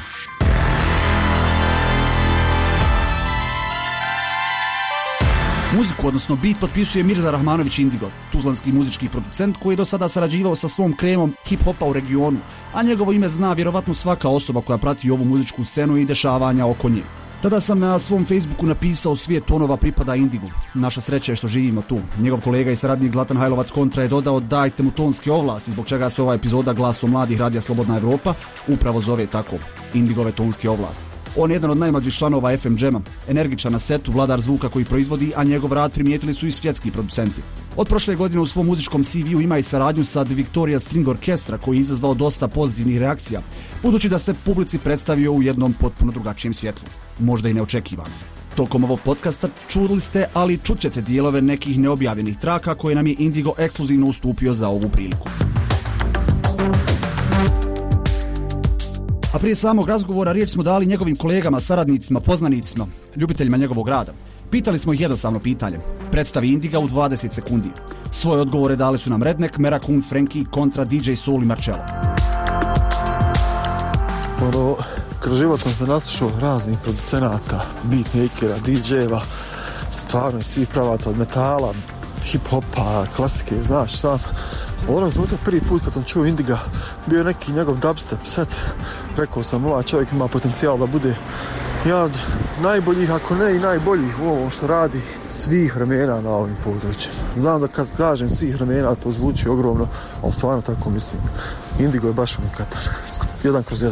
Muziku, odnosno beat, potpisuje Mirza Rahmanović Indigo, tuzlanski muzički producent koji je do sada sarađivao sa svom kremom hip-hopa u regionu, a njegovo ime zna vjerovatno svaka osoba koja prati ovu muzičku scenu i dešavanja oko nje. Tada sam na svom Facebooku napisao svijet tonova pripada Indigu. Naša sreća je što živimo tu. Njegov kolega i saradnik Zlatan Hajlovac Kontra je dodao dajte mu tonske ovlasti, zbog čega se ova epizoda Glasom mladih Radija Slobodna Evropa upravo zove tako, Indigove tonske ovlasti. On je jedan od najmlađih članova FM Jama, energičan na setu, vladar zvuka koji proizvodi, a njegov rad primijetili su i svjetski producenti. Od prošle godine u svom muzičkom CV-u ima i saradnju sa The Victoria String Orchestra koji je izazvao dosta pozitivnih reakcija, budući da se publici predstavio u jednom potpuno drugačijem svjetlu, možda i neočekivano. Tokom ovog podcasta čuli ste, ali čućete dijelove nekih neobjavljenih traka koje nam je Indigo ekskluzivno ustupio za ovu priliku. A prije samog razgovora riječ smo dali njegovim kolegama, saradnicima, poznanicima, ljubiteljima njegovog rada. Pitali smo ih jednostavno pitanje. Predstavi Indiga u 20 sekundi. Svoje odgovore dali su nam Redneck, Merakun, Frankie, Kontra, DJ Soul i Marcello. Kroz život sam se naslušao raznih producenata, beatmakera, DJ-eva, stvarno svih pravaca od metala, hip-hopa, klasike, znaš sam. Onog trenutka prvi put kad sam čuo Indiga bio neki njegov dubstep set. Rekao sam, ovaj čovjek ima potencijal da bude jedan od najboljih, ako ne i najboljih u ovom što radi svih vremena na ovim područjima. Znam da kad kažem svih vremena to zvuči ogromno, ali stvarno tako mislim. Indigo je baš unikatan. 1/1.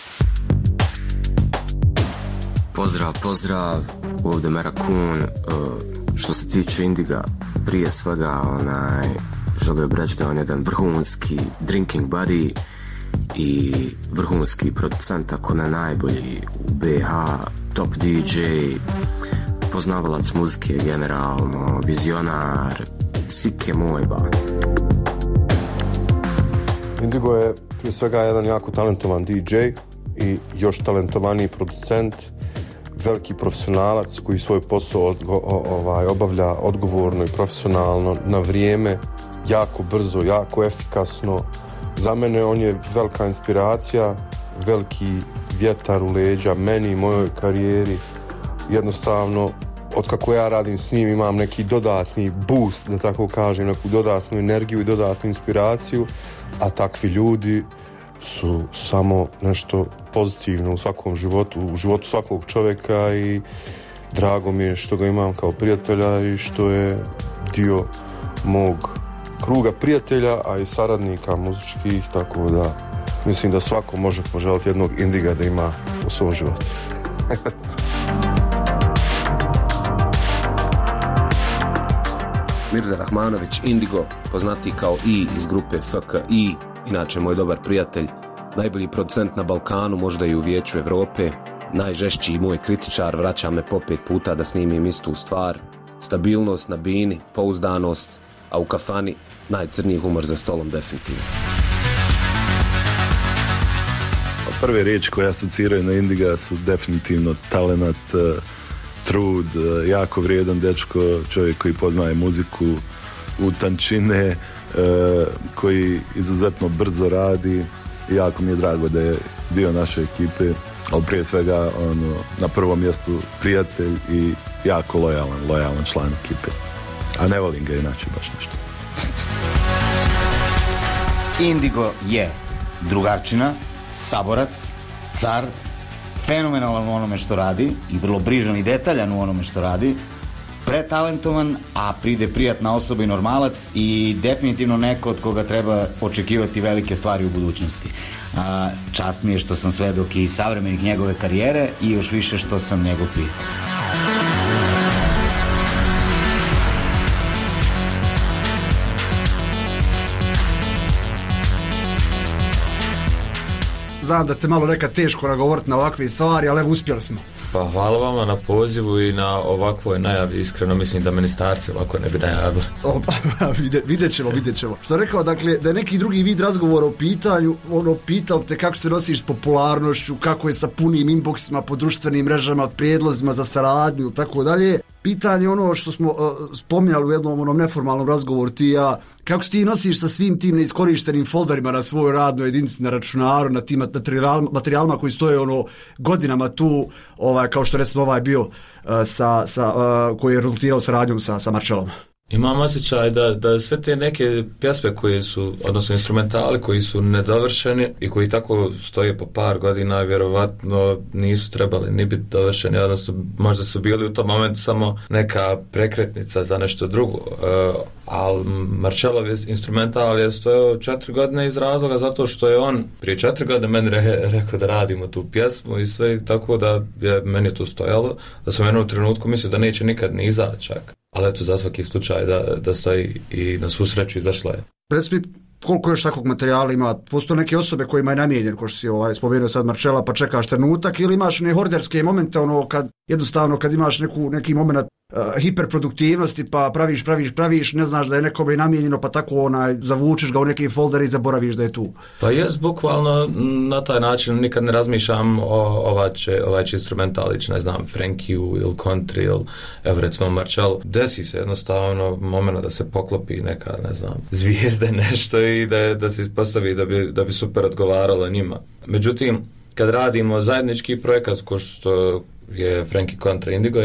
Pozdrav, ovdje Merakun. Što se tiče Indiga, prije svega želio bih reći da on je jedan vrhunski drinking buddy i vrhunski producent, ako ne najbolji u BH, top DJ, poznavalac muzike generalno, vizionar, sike moj ba. Indigo je prije svega jedan jako talentovan DJ i još talentovaniji producent, veliki profesionalac koji svoj posao obavlja odgovorno i profesionalno, na vrijeme, jako brzo, jako efikasno. Za mene on je velika inspiracija, veliki vjetar u leđa meni i mojoj karijeri. Jednostavno, otkako ja radim s njim imam neki dodatni boost, da tako kažem, neku dodatnu energiju i dodatnu inspiraciju, a takvi ljudi su samo nešto pozitivno u svakom životu, u životu svakog čovjeka i drago mi je što ga imam kao prijatelja i što je dio mog kruga prijatelja, a i saradnika muzičkih, tako da mislim da svako može poželiti jednog Indiga da ima u svom životu. Mirza Rahmanović, Indigo, poznati kao I iz grupe FKI, inače moj dobar prijatelj, najbolji producent na Balkanu, možda i u Vijeću Evrope, najžešći moj kritičar, vraća me po 5 puta da snimim istu stvar, stabilnost na bini, pouzdanost, a u kafani najcrniji humor za stolom definitivno. Prve riječi koje asociraju na Indiga su definitivno talenat, trud, jako vrijedan dečko, čovjek koji poznaje muziku u tančine, koji izuzetno brzo radi. Jako mi je drago da je dio naše ekipe, ali prije svega na prvom mjestu prijatelj i jako lojalan član ekipe. A ne volim ga inače baš nešto. Indigo je drugarčina, saborac, car, fenomenalan u onome što radi i vrlo brižan i detaljan u onome što radi, pretalentovan, a pride prijatna osoba i normalac i definitivno neko od koga treba očekivati velike stvari u budućnosti. Čast mi je što sam svedok i savremenik njegove karijere i još više što sam njegov prijatelj. Znam da te malo neka teško nagovoriti na ovakve stvari, ali evo uspjeli smo. Pa hvala vama na pozivu i na ovakvoj najavi, iskreno mislim da ministarci ovako ne bi najavili. Vidjet ćemo. Što rekao, dakle, da je neki drugi vid razgovora o pitanju, pitao te kako se nosiš s popularnošću, kako je sa punim inboxima po društvenim mrežama, prijedlozima za saradnju i tako dalje. Pitanje ono što smo spominjali u jednom neformalnom razgovoru ti i ja, kako se ti nosiš sa svim tim neiskorištenim folderima na svojoj radnoj jedinici na računaru, na tim materijalima koji stoje godinama tu, kao što recimo bio koji je rezultirao saradnjom sa Marcelom. Imam osjećaj da sve te neke pjesme koje su, odnosno instrumentali koji su nedovršeni i koji tako stoje po par godina, vjerovatno nisu trebali ni biti dovršeni, odnosno možda su bili u tom momentu samo neka prekretnica za nešto drugo. Ali Marcelov instrumental je stojao 4 godine iz razloga zato što je on prije 4 godine meni rekao da radimo tu pjesmu i sve, tako da je meni to stojalo, da sam u jednom trenutku mislio da neće nikad ni izaći čak. Ali eto, za svaki slučaj da stoji i na svu sreću izašla je. Reci mi, koliko još takvog materijala ima? Postoje neke osobe kojima je namijenjen, ko što si spomenuo sad Marcela, pa čekaš trenutak, ili imaš ne horderske momente, kad imaš neki moment hiperproduktivnosti, pa praviš, ne znaš da je nekome namijenjeno, pa tako zavučeš ga u neki folder i zaboraviš da je tu. Pa jes, bukvalno na taj način nikad ne razmišljam ovaj će instrumental ići, ne znam, Frankiju ili country ili evo recimo Marcello. Desi se jednostavno moment da se poklopi neka, ne znam, zvijezde nešto i da se ispostavi da bi super odgovaralo njima. Međutim, kad radimo zajednički projekat ko što je Frankie kontra Indigo,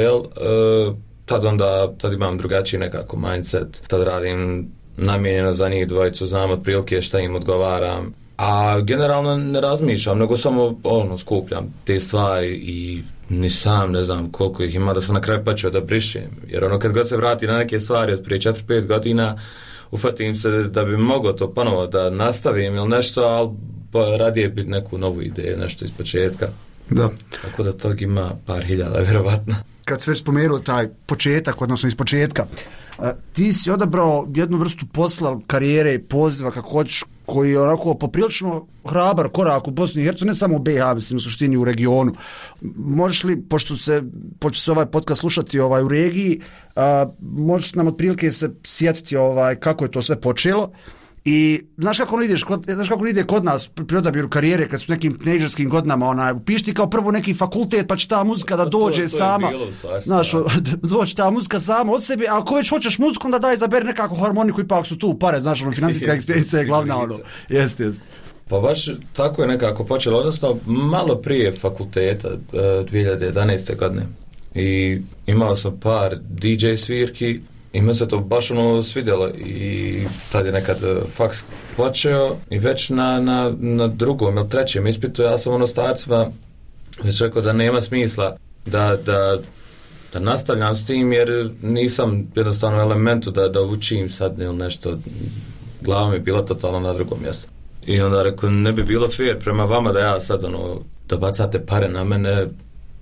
tad imam drugačiji nekako mindset, tad radim namijenjeno za njih dvojicu, znam otprilike šta im odgovaram, a generalno ne razmišljam, nego samo skupljam te stvari i ni sam ne znam koliko ih ima da sam na kraju počeo da brišem, jer kad god se vrati na neke stvari od prije 4-5 godina ufatim se da bi mogao to ponovo da nastavim ili nešto, ali radije biti neku novu ideju, nešto iz početka. Da. Tako da tog ima par hiljada, vjerovatno. Kad se već spomenuo taj početak, odnosno iz početka, ti si odabrao jednu vrstu posla, karijere i poziva, kako hoćeš, koji je onako poprilično hrabar korak u Bosni i Hercegovini, ne samo u BiH, mislim u suštini u regionu. Možeš li, pošto se ovaj podcast slušati u regiji, možeš nam otprilike se sjetiti kako je to sve počelo. I znaš kako ide kod nas pri odabiru karijere kad su nekim teenagerskim godinama upišti kao prvo neki fakultet pa će ta muzika da dođe sama. Znaš, doći ta muzika sama od sebe, a ako već hoćeš muziku onda daj izaberi nekako harmoniku, ipak su tu pare, znaš, financijska egzistencija je glavna Jeste. Pa baš tako je nekako počelo, odnosno malo prije fakulteta 2011. godine. I imao sam par DJ svirki i me se to baš svidjelo i tad je nekad faks počeo i već na drugom ili trećem ispitu ja sam starcima već rekao da nema smisla da nastavljam s tim jer nisam jednostavno u elementu da učim sad ili nešto, glava mi je bila totalno na drugom mjestu. I onda rekao ne bi bilo fair prema vama da ja sad da bacate pare na mene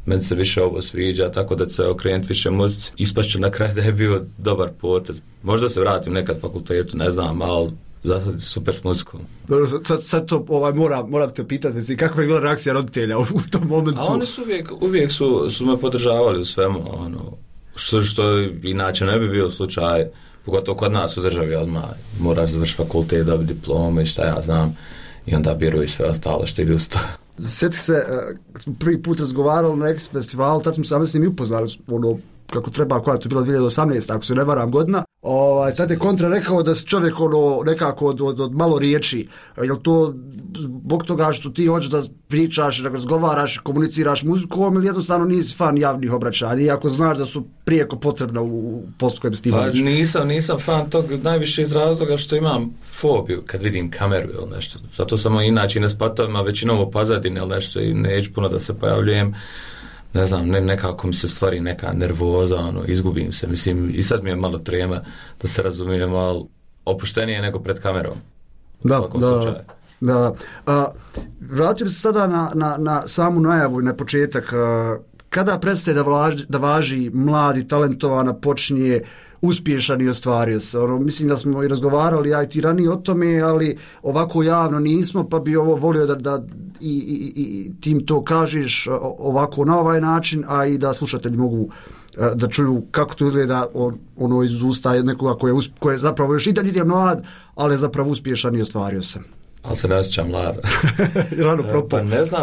meni se više ovo sviđa, tako da se okrenuti više muzici. Ispašće na kraju da je bio dobar potez. Možda se vratim nekad fakultetu, ne znam, ali za sad super s muzikom. Dobro, sad to moram te pitati, kakva je bila reakcija roditelja u tom momentu? A oni su uvijek su me podržavali u svemu, što inače ne bi bio slučaj, pogotovo kod nas u državi, odmah moraš završiti fakultet, dobiti diplomu i šta ja znam, i onda biru i sve ostalo što ide uz to. Sjeti se, prvi put razgovarali na X festivalu, tad smo se s njim upoznali, kako treba, koja je to bila 2018, ako se ne varam godina. Tad je Kontra rekao da se čovjek nekako od malo riječi. Je li to zbog toga što ti hoćeš da pričaš, da razgovaraš, komuniciraš muzikom, ili jednostavno nisi fan javnih obraćanja, iako znaš da su prijeko potrebna u poslu kojem ti vodiš? Pa nisam fan tog najviše iz razloga što imam fobiju kad vidim kameru ili nešto. Zato sam inače na spatovima većinom u pozadini ili nešto i neću puno da se pojavljujem. Ne znam, nekako mi se stvari neka nervoza, izgubim se, mislim, i sad mi je malo trema, da se razumijem, ali opuštenije nego pred kamerom. Da. Vraćam se sada na samu najavu i na početak. Kada prestaje da važi mladi, talentovana, počinje uspješan i ostvario se? Mislim da smo i razgovarali, ja i ti ranije o tome, ali ovako javno nismo, pa bi ovo volio da i tim to kažeš ovako na ovaj način, a i da slušatelji mogu da čuju kako to izgleda iz usta nekoga koji je zapravo još i dalje je mlad, ali je zapravo uspješan i ostvario se. Ali se ne osjećam mlada. Rano propao. Pa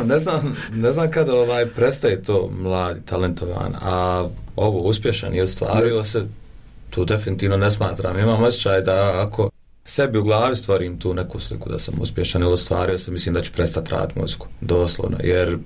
ne znam kada prestaje to mladi, talentovan, a ovo uspješan i ostvario se, tu definitivno ne smatram. Imam osjećaj da ako sebi u glavi stvorim tu neku sliku da sam uspješan ili ostvario se, mislim da ću prestati raditi muziku, doslovno, jer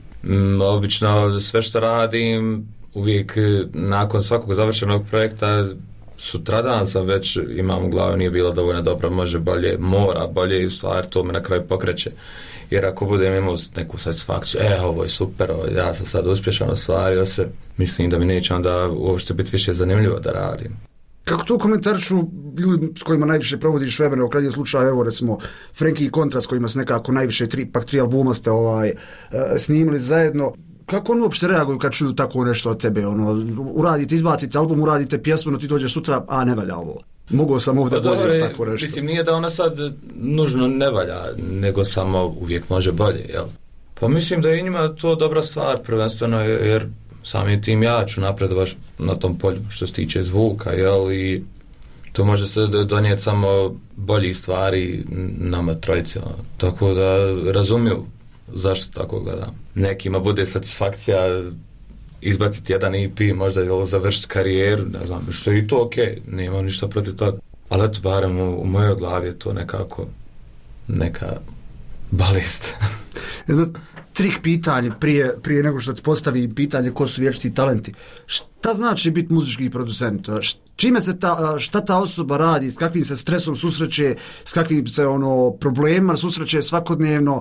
obično sve što radim, uvijek nakon svakog završenog projekta, sutradan sam već imam u glavi, nije bilo dovoljno dobro, može bolje, mora bolje i u stvari to me na kraju pokreće. Jer ako budem imao neku satisfakciju, ovo je super, ja sam sad uspješan, ostvario se, mislim da mi neće onda uopšte biti više zanimljivo da radim. Kako to komentarišu ljudi s kojima najviše provodiš vremena, u krajnjem slučaju, evo recimo Frenkie i Kontra s kojima se nekako najviše tri albuma ste snimili zajedno. Kako oni uopšte reaguju kad čuju tako nešto od tebe? Uradite, izbacite album, uradite pjesmu, no ti dođeš sutra, a ne valja ovo. Mogao sam ovdje bolje, tako nešto. Mislim, nije da ona sad nužno ne valja, nego samo uvijek može bolje, jel? Pa mislim da je njima to dobra stvar, prvenstveno, jer samim tim ja ću napredovati na tom polju što se tiče zvuka, jel? I to može se donijeti samo bolji stvari nama trojice, tako da razumiju zašto tako gledam. Nekima bude satisfakcija izbaciti jedan EP, možda završiti karijeru, ne znam, što je i to okej, nema ništa protiv toga. Ali eto, barem u mojoj glavi je to nekako neka balist. Jedno trik pitanje prije nego što ti postavi pitanje ko su vječiti talenti. Šta znači biti muzički producent? Čime se šta ta osoba radi, s kakvim se stresom susreće, s kakvim se problemima susreće svakodnevno?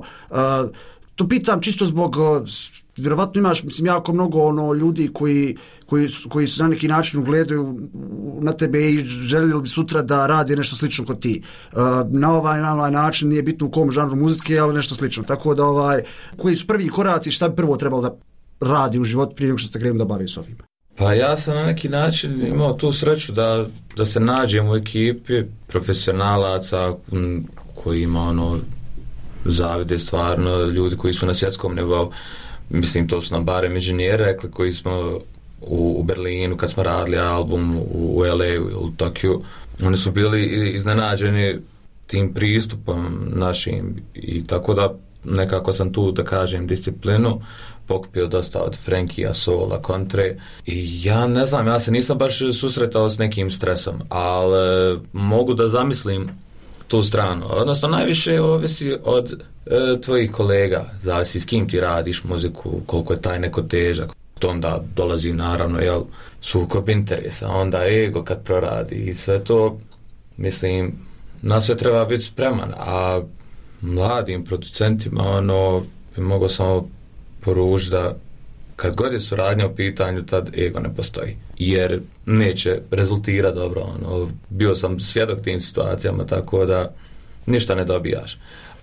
To pitam čisto zbog, vjerovatno imaš, mislim, jako mnogo ljudi koji su na neki način ugledaju na tebe i željeli bi sutra da radi nešto slično kod ti. Na ovaj način nije bitno u kom žanru muzike, ali nešto slično. Tako da koji su prvi koraci, šta bi prvo trebalo da radi u životu prije nego što se krenem da bavi s ovim? Pa ja sam na neki način imao tu sreću da se nađem u ekipi profesionalaca koji ima zavide stvarno, ljudi koji su na svjetskom nivou. Mislim, to su nam barem inženjeri rekli koji smo u Berlinu kad smo radili album, u LA, u Tokiju. Oni su bili iznenađeni tim pristupom našim i tako da nekako sam tu, da kažem, disciplinu pokupio dosta od Frenkija, Sola, Kontre i ja ne znam, ja se nisam baš susretao s nekim stresom, ali mogu da zamislim tu stranu. Odnosno, najviše ovisi od tvojih kolega, zavisi s kim ti radiš muziku, koliko je taj neko težak. To onda dolazi naravno, sukob interesa, onda ego kad proradi i sve to, mislim, na sve treba biti spreman, a mladim producentima bi mogo samo poručiti da kad god je suradnja u pitanju, tad ego ne postoji, jer neće rezultirati dobro. Bio sam svjedok tim situacijama, tako da ništa ne dobijaš.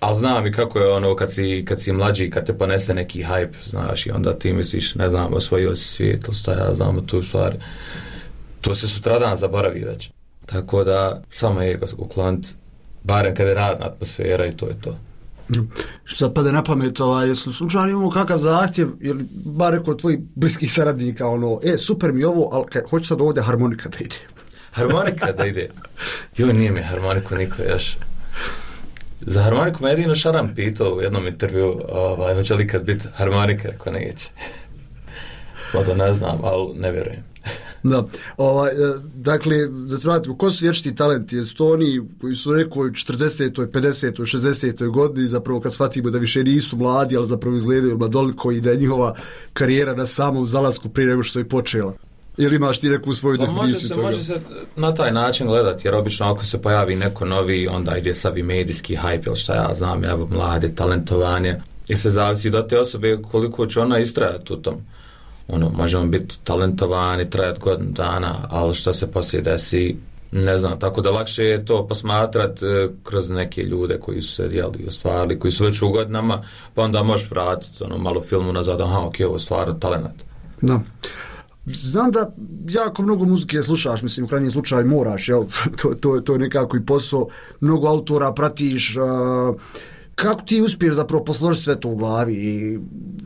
Ali znam i kako je ono kad si mlađi, kad te ponese neki hype, znaš, i onda ti misliš, ne znam, osvojio si svijet, ili šta ja znam tu stvari. To se sutradan zaboravi već. Tako da, samo ego ukloniti, barem kada je radna atmosfera i to je to. Sad pade na pamet, jesu slučajno imamo kakav zahtjev, ili bar rekao tvojih bliskih saradnika, super mi ovo, ali hoću sad ovdje harmonika da ide. Harmonika da ide? Joj, nije mi harmoniku niko još. Za harmoniku me jedino Šaran pitao u jednom intervju, hoće li kad biti harmonika, rekao neće. To ne znam, ali ne vjerujem. Da, dakle, da se vratimo, ko su vječiti talenti? Jesu to oni koji su nekoj 40. 50. 60. godini, zapravo kad shvatimo da više nisu mladi, ali zapravo izgledaju mladoliko i da je njihova karijera na samom zalasku prije nego što je počela? Ili imaš ti neku svoju definiciju toga? Može se na taj način gledati, jer obično ako se pojavi neko novi, onda ide savi medijski hype, ili šta ja znam, mlade, talentovanje, i sve zavisi do te osobe koliko će ona istrajati u tom. Možemo biti talentovani, trajati godinu dana, ali što se poslije desi, ne znam, tako da lakše je to posmatrati kroz neke ljude koji su se ostvarili, koji su već u godinama, pa onda možeš vratiti malo filmu nazad, ok, ovo je stvarno talent. Da. Znam da jako mnogo muzike slušaš, mislim, u krajnjem slučaju moraš, jel? To je nekako i posao, mnogo autora pratiš. Kako ti uspiješ zapravo posložiti sve to u glavi i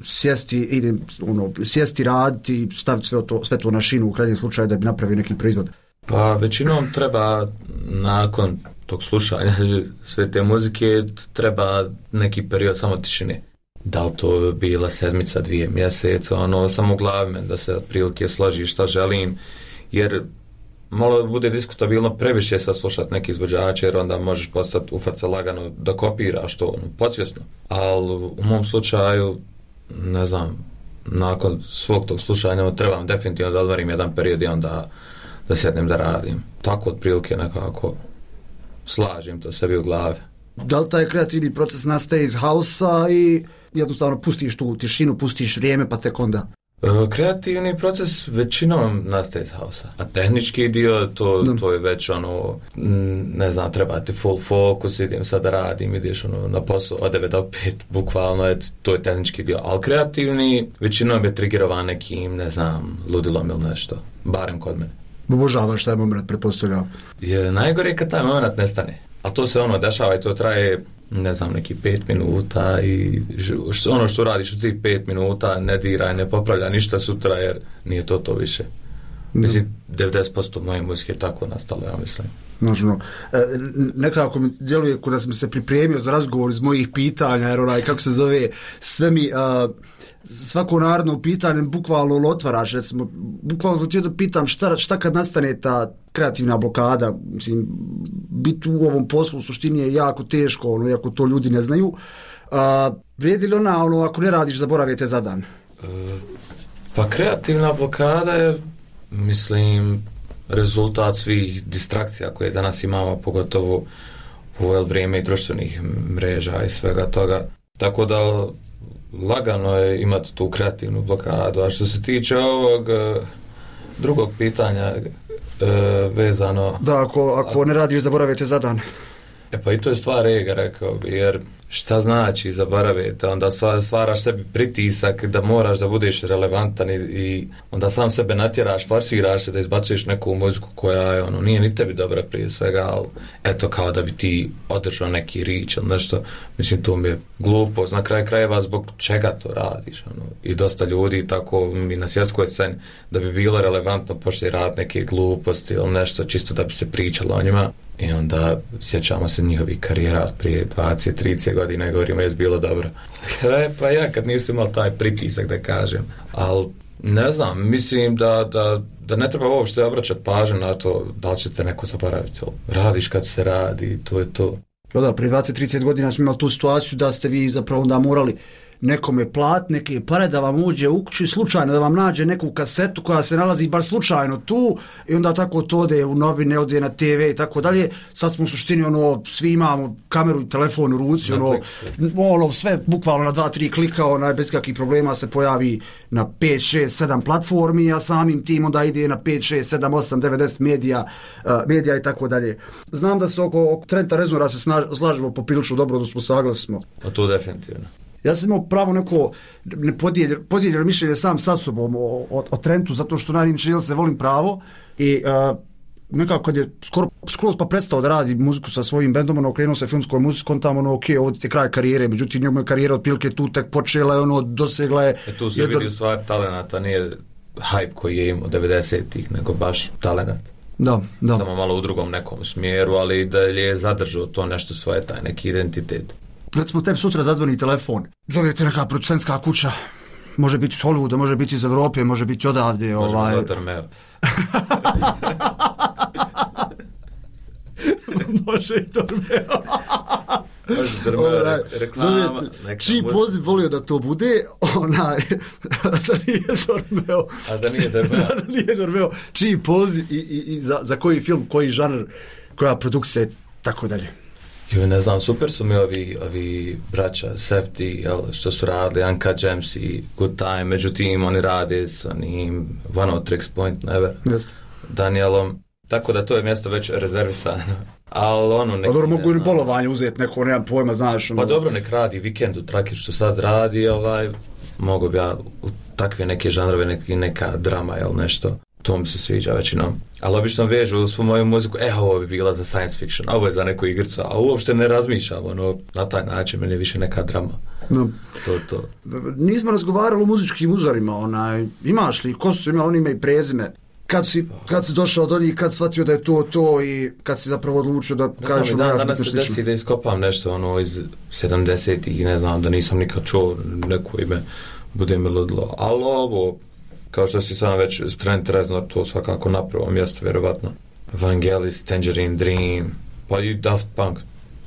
sjesti raditi i staviti sve to na šinu u krajnjem slučaju da bi napravio neki proizvod? Pa većinom treba nakon tog slušanja sve te muzike treba neki period samo tišine. Da li to bila sedmica, 2 mjeseca, samo u glavi da se otprilike složi šta želim, jer malo bude diskutabilno previše sad slušati neki izvođače, jer onda možeš postati ufat se lagano da kopiraš to podsvjesno. Ali u mom slučaju, ne znam, nakon svog tog slušanja trebam definitivno da odvarim jedan period i onda da sjednem da radim. Tako otprilike nekako slažem to sebi u glavi. Da li taj kreativni proces nastaje iz hausa i jednostavno pustiš tu tišinu, pustiš vrijeme pa tek onda? Kreativni proces većinom nastaje iz hausa, a tehnički dio to je već ne znam, treba ti full focus, idem sad da radim, ideš na posao od 9 do 5, bukvalno, to je tehnički dio, ali kreativni većinom je triggerovan nekim, ne znam, ludilom ili nešto, barem kod mene. Obožavaš taj moment, pretpostavljam. Najgore je kad taj moment nestane, a to se dešava i to traje, ne znam, neki 5 minuta i što radiš u tih 5 minuta ne diraj, ne popravlja ništa sutra jer nije to više. Mislim, 90% moje muzike je tako nastalo, ja mislim. Možno. Nekako mi djeluje kada sam se pripremio za razgovor iz mojih pitanja, jer kako se zove, sve mi svako naredno pitanje bukvalno otvaraš, recimo, bukvalno sam htio da pitam šta kad nastane ta kreativna blokada, mislim, biti u ovom poslu u suštini je jako teško, iako to ljudi ne znaju. Vrijedi li ona, ako ne radiš, zaboravite za dan? Pa kreativna blokada je, mislim, rezultat svih distrakcija koje danas imamo, pogotovo u ovo vrijeme i društvenih mreža i svega toga. Tako da lagano je imati tu kreativnu blokadu. A što se tiče ovog drugog pitanja vezano... Da, ako ne radiš, zaboravite za dan. Pa i to je stvar ega, rekao bi, jer šta znači zaboraviti? Onda stvaraš sebi pritisak da moraš da budeš relevantan i onda sam sebe natjeraš, forsiraš se da izbacuješ neku muziku koja je, nije ni tebi dobra prije svega, ali eto kao da bi ti održao neki rič ili nešto. Mislim, to mi je glupo. Na kraju krajeva zbog čega to radiš? I dosta ljudi tako i na svjetskoj sceni da bi bilo relevantno početi raditi neke gluposti ili nešto čisto da bi se pričalo o njima. I onda sjećamo se njihovih karijera prije 20-30 godina i govorimo je bilo dobro. Pa ja kad nisam imao taj pritisak da kažem. Ali ne znam, mislim da ne treba uopšte obraćati pažnju na to da li ćete neko zaboraviti. Radiš kad se radi, to je to. Da, prije 20-30 godina smo imali tu situaciju da ste vi zapravo onda morali nekome plat neke pare da vam uđe u kuću i slučajno da vam nađe neku kasetu koja se nalazi baš slučajno tu i onda tako to ode u novine, ode na TV i tako dalje. Sad smo u suštini svi imamo kameru i telefon u ruci, sve bukvalno na 2-3 klika, bez kakvih problema se pojavi na 5, 6, 7 platformi, a samim tim onda ide na 5, 6, 7, 8, 9, 10 medija i tako dalje. Znam da se oko Trenta Reznora se slažemo poprilično dobro, da smo saglasni. A to definitivno. Ja sam imao pravo neko podijeljeno mišljenje sam sa sobom o Trentu, zato što najniče se volim pravo i nekako kad je skoro pa prestao da radi muziku sa svojim bendom, okrenuo se filmskoj muzikom, tamo ok, ovo ti je kraj karijere, međutim njegova karijera otprilike tu tek počela je, dosegla je... Tu se vidi u stvari talenata, nije hype koji je imao 90-ih, nego baš talenat. Da. Samo malo u drugom nekom smjeru, ali da je zadržao to nešto svoje, taj neki identitet. Recimo, tebi sutra zadzvoni telefon, zove te neka producentska kuća, može biti iz Hollywooda, može biti iz Evrope, može biti odavde. Može biti Armeo. Može i Armeo. Reklama, čiji poziv volio da to bude, da nije Dormeo. A da nije Dormeo. Čiji poziv i za koji film, koji žanr, koja produkcija i tako dalje. Ne znam, super su mi ovi braća Safety, što su radili, Uncut Gems i Good Time, međutim oni rade s onim One of Tricks Point Never, Danielom, tako da to je mjesto već rezervisano. Ali dobro, mogu i bolovanje uzeti neko, nemam pojma, znaš. Pa dobro, nek radi Vikend u Traki što sad radi, mogu bi ja u takve neke žanrove, neka drama ili nešto. To mi se sviđa većinom. Ali obično vežu svu moju muziku, ovo bi bila za science fiction, ovo je za neku igricu, a uopšte ne razmišljam, na taj način, meni je više neka drama. No. To. Nismo razgovarali o muzičkim uzorima, imaš li, ko su imali, oni imaju prezime. Kad si došao do njih, kad shvatio da je to i kad si zapravo odlučio da kažeš... Danas se desi da iskopam nešto iz 70-ih, ne znam, da nisam nikad čuo neko ime, bude mi ludilo, ali ovo... Kao što si sam već Trent Reznor, to svakako na prvom mjestu, vjerovatno. Vangelis, Tangerine Dream, pa i Daft Punk.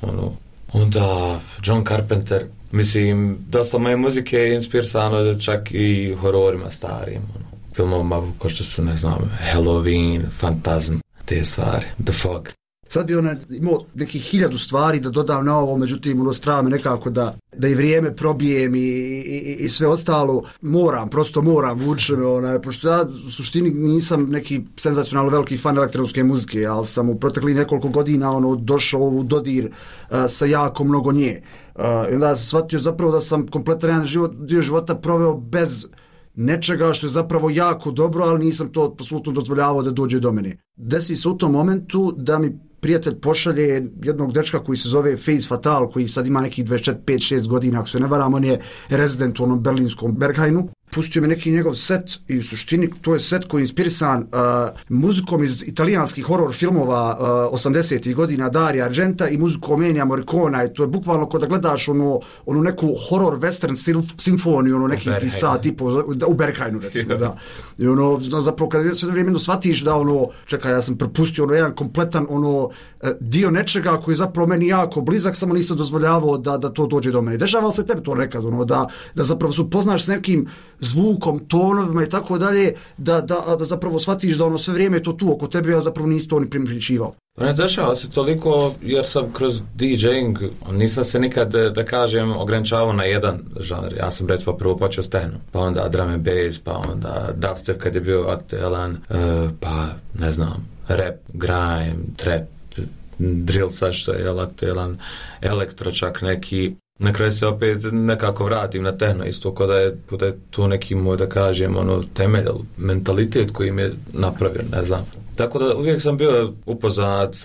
Onda John Carpenter. Mislim, dosta moje muzike je inspirisano čak i hororima starim. Filmovima kao što su, ne znam, Halloween, Phantasm, te stvari, The Fog. Sad bi imao nekih 1000 stvari da dodam na ovo, međutim, strava me nekako da i vrijeme probijem i sve ostalo. Prosto moram, vuče me, pošto ja u suštini nisam neki senzacionalno veliki fan elektronske muzike, ali sam u proteklih nekoliko godina došao u dodir sa jako mnogo nje. I onda sam shvatio zapravo da sam kompletan jedan dio života proveo bez nečega što je zapravo jako dobro, ali nisam to apsolutno dozvoljavao da dođe do mene. Desi se u tom momentu da mi prijatelj pošalje jednog dečka koji se zove Phase Fatal, koji sad ima nekih 25-6 godina, ako se ne varam, on je rezident u onom berlinskom Berghainu. Pustio mi neki njegov set i u suštini to je set koji je inspirisan muzikom iz italijanskih horror filmova 80-ih godina Dario Argenta i muzikom Ennija Morricona, i to je bukvalno kao da gledaš onu neku horror western simfoniju, neki ti sad tipo u Berghainu recimo, da. I zapravo kada se vrijeme shvatiš da čekaj, ja sam propustio jedan kompletan dio nečega koji je zapravo meni jako blizak, samo nisam dozvoljavao da to dođe do mene. Dešava se tebi to nekad, da zapravo se upoznaš s nekim zvukom, tonovima i tako dalje, da zapravo shvatiš da sve vrijeme je to tu oko tebe, ja zapravo nisi to ni primjećivao. Ne dešava se toliko jer sam kroz DJing, nisam se nikad, da kažem, ograničavao na jedan žanr. Ja sam recimo prvo počeo s techno, pa onda drum and bass, pa onda dubstep kad je bio aktualan, pa ne znam, rap, grime, trap, drill sad što je aktualan, elektro čak neki. Na kraju se opet nekako vratim na techno, isto kao da je to neki moj, da kažem, temelj, mentalitet koji mi je napravio, ne znam. Tako da uvijek sam bio upoznat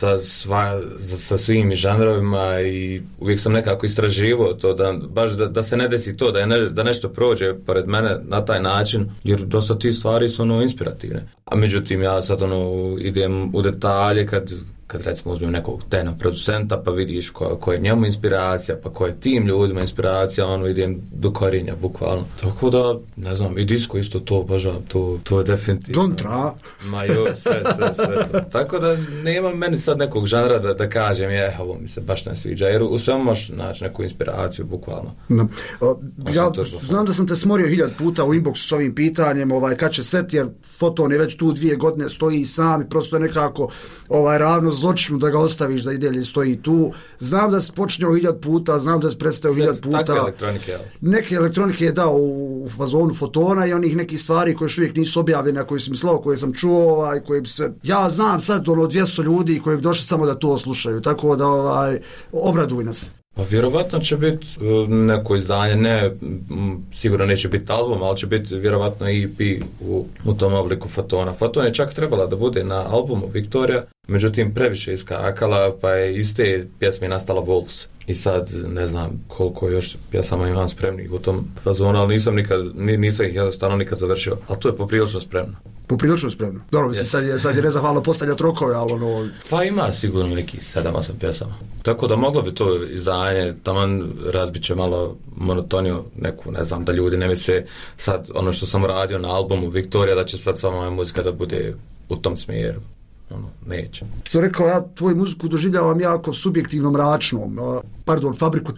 sa svim žanrovima i uvijek sam nekako istraživao to, da se ne desi to, da nešto prođe pored mene na taj način, jer dosta ti stvari su inspirativne. A međutim, ja sad idem u detalje kad recimo uzmem nekog tena producenta pa vidiš ko je njemu inspiracija, pa ko je tim ljudima inspiracija, ono idem do korinja bukvalno. Tako da, ne znam, i disco isto to obožavam, to je definitivno. John Tra. Ma joj, sve to. Tako da nema meni sad nekog žanra da kažem ovo mi se baš ne sviđa, jer u svemu možeš naći neku inspiraciju bukvalno. Ja znam da sam te smorio 1000 puta u inboxu s ovim pitanjem, kad će set, jer Foton je već tu 2 godine, stoji sam i prosto je nekako ravno zločinu da ga ostaviš da i dalje stoji tu. Znam da si počinjao 1000 puta, znam da si predstavio 1000 puta. Takve elektronike, ali? Neke elektronike je dao u fazonu Fotona i onih nekih stvari koje još uvijek nisu objavljene, koje sam mislao, koje sam čuo, koje bi se... Ja znam sad 200 ljudi koji bi došli samo da to slušaju, tako da obraduj nas. Pa vjerovatno će biti neko izdanje, ne, sigurno neće biti album, ali će biti vjerovatno EP u tom obliku Fotona. Foton je čak trebala da bude na albumu Victoria, međutim previše iskakala, pa je iz te pjesme nastala Wolves. I sad ne znam koliko još pjesama imam spremnih u tom fazonu, ali nisam ih jednostavno nikad završio. Ali to je poprilično spremno. Poprilično spremno. Dobro, mislim, sad je nezahvalno postavljati rokove, ali Pa ima sigurno nekih 7-8 pjesama. Tako da moglo bi to izdanje, taman razbit će malo monotoniju neku, ne znam, da ljudi ne misle sad ono što sam radio na albumu Victoria, da će sad sva moja muzika da bude u tom smjeru. Neće. Što rekao, ja tvoju muziku doživljavam jako subjektivno mračnom. Fabriku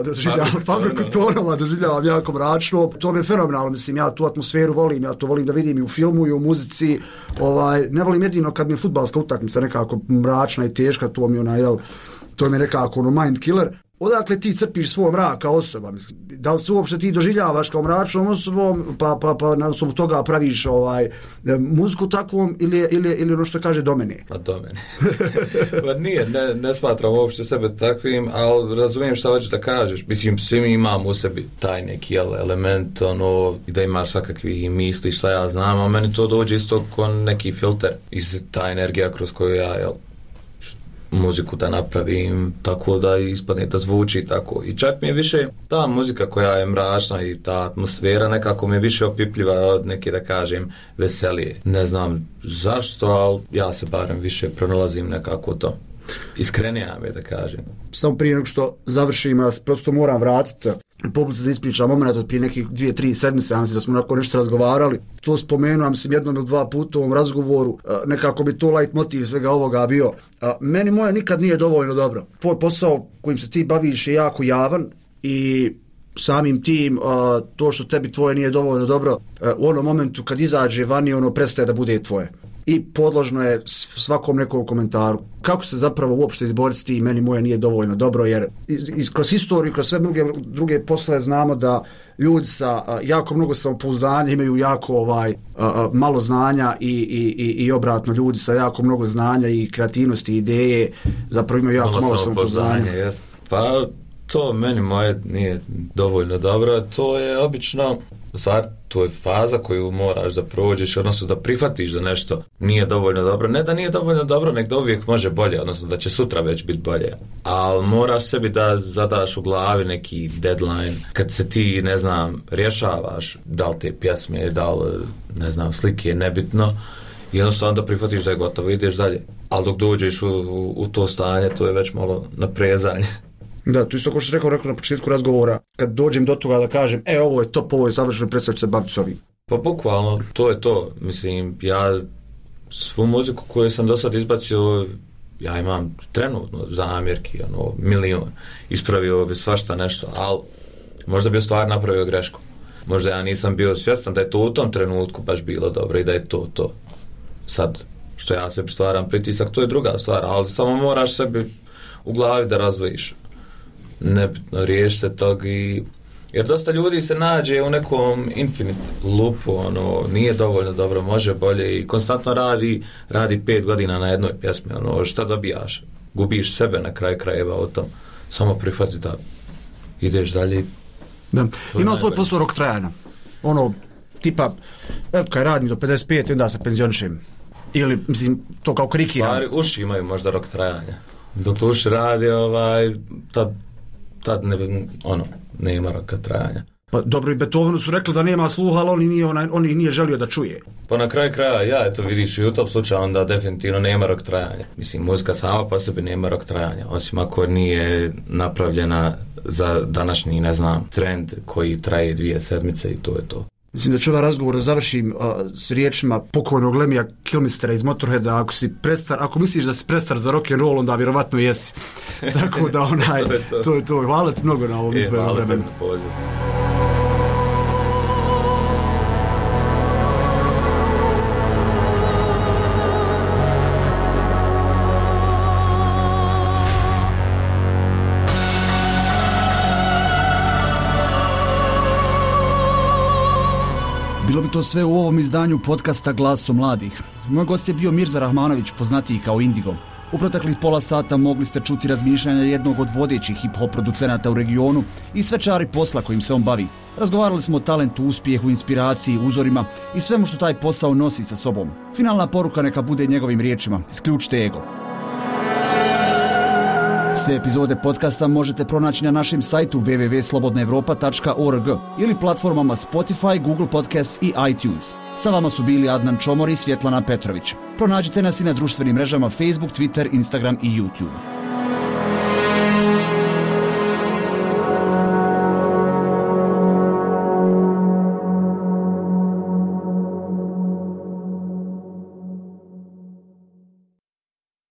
tonova doživljavam jako mračno. To mi je fenomenalno, mislim, ja tu atmosferu volim, ja to volim da vidim i u filmu i u muzici. Ne volim jedino kad mi je fudbalska utakmica nekako mračna i teška, to mi je nekako mind killer. Odakle ti crpiš svoj mrak kao osoba? Da li se uopšte ti doživljavaš kao mračnom osobom, pa na osnovu toga praviš muziku takvom ili ono što kaže do mene? Pa do mene. Pa nije, ne smatram uopšte sebe takvim, ali razumijem šta hoćeš da kažeš. Mislim, svi mi imamo u sebi taj neki element, da imaš svakakvi misli, šta ja znam, a meni to dođe isto ko neki filter. I ta energija kroz koju ja, muziku da napravim tako da ispadne da zvuči tako. I čak mi je više ta muzika koja je mračna i ta atmosfera nekako mi je više opipljiva od neke, da kažem, veselije. Ne znam zašto, ali ja se barem više pronalazim nekako to. Iskrenija me, da kažem. Samo prije nego što završim, ja prosto moram vratiti publici da ispričam moment od prije nekih 2-3 sedmice, ja mislim da smo onako nešto razgovarali. To spomenuo sam jednom ili 2 puta u ovom razgovoru, nekako bi to light motiv svega ovoga bio. Meni moje nikad nije dovoljno dobro. Tvoj posao kojim se ti baviš je jako javan i samim tim to što tebi tvoje nije dovoljno dobro, u onom momentu kad izađe vani, ono prestaje da bude tvoje. I podložno je svakom nekom komentaru. Kako se zapravo uopšte izboriti s tim, meni moje nije dovoljno dobro, jer kroz historiju, kroz sve druge poslove znamo da ljudi sa jako mnogo samopouzdanja imaju jako malo znanja i obratno, ljudi sa jako mnogo znanja i kreativnosti i ideje zapravo imaju jako malo samopouzdanja. Pa to meni moje nije dovoljno dobro, to je obično stvar, to je faza koju moraš da prođeš, odnosno da prihvatiš da nešto nije dovoljno dobro. Ne da nije dovoljno dobro, nek da uvijek može bolje, odnosno da će sutra već biti bolje. Ali moraš sebi da zadaš u glavi neki deadline, kad se ti, ne znam, rješavaš da li te pjesme, da li, ne znam, slike, nebitno, jednostavno da prihvatiš da je gotovo, ideš dalje. Ali dok dođeš u to stanje, to je već malo naprezanje. Da, tu isto ko što rekao na početku razgovora, kad dođem do toga da kažem, ovo je top, ovo je savršeno, predstavit ću se baviti s ovim. Pa bukvalno, to je to. Mislim, ja svu muziku koju sam do sad izbacio, ja imam trenutno zamjerki, milion. Ispravio bi svašta nešto, ali možda bi stvar napravio grešku. Možda ja nisam bio svjestan da je to u tom trenutku baš bilo dobro i da je to. Sad, što ja sebi stvaram pritisak, to je druga stvar, ali samo moraš sebi u glavi da razdvojiš. Nebitno, riješi se tog jer dosta ljudi se nađe u nekom infinite loopu, nije dovoljno dobro, može bolje i konstantno radi 5 godina na jednoj pjesmi, šta dobijaš? Gubiš sebe na kraju krajeva o tom. Samo prihvati da ideš dalje. Da. Ima li tvoj posao rok trajanja? Tipa, kaj radim do 55 i onda se penzionišem. Ili, mislim, to kao krikiram. Stvari, uši imaju možda rok trajanja. Dok uši radi, tad nema roka trajanja. Pa dobro, i Beethovenu su rekli da nema sluha, ali on ih nije želio da čuje. Pa na kraju kraja, eto vidiš i u tom slučaju onda definitivno nema rok trajanja. Mislim, muzika sama po sebi nema rok trajanja, osim ako nije napravljena za današnji, ne znam, trend koji traje 2 sedmice i to je to. Mislim da ću ovaj razgovor završim s riječima pokojnog Lemija Kilmistera iz Motorheada, ako misliš da si prestar za rock and roll, onda vjerovatno jesi. Tako da to je to. Hvala ti mnogo na ovom izboru vremenu. Bilo bi to sve u ovom izdanju podcasta Glasom mladih. Moj gost je bio Mirza Rahmanović, poznatiji kao Indigo. U proteklih pola sata mogli ste čuti razmišljanja jednog od vodećih hip-hop producenata u regionu i sve čari posla kojim se on bavi. Razgovarali smo o talentu, uspjehu, inspiraciji, uzorima i svemu što taj posao nosi sa sobom. Finalna poruka neka bude njegovim riječima: isključite ego. Sve epizode podcasta možete pronaći na našem sajtu www.slobodnaevropa.org ili platformama Spotify, Google Podcasts i iTunes. Sa vama su bili Adnan Čomor i Svjetlana Petrović. Pronađite nas i na društvenim mrežama Facebook, Twitter, Instagram i YouTube.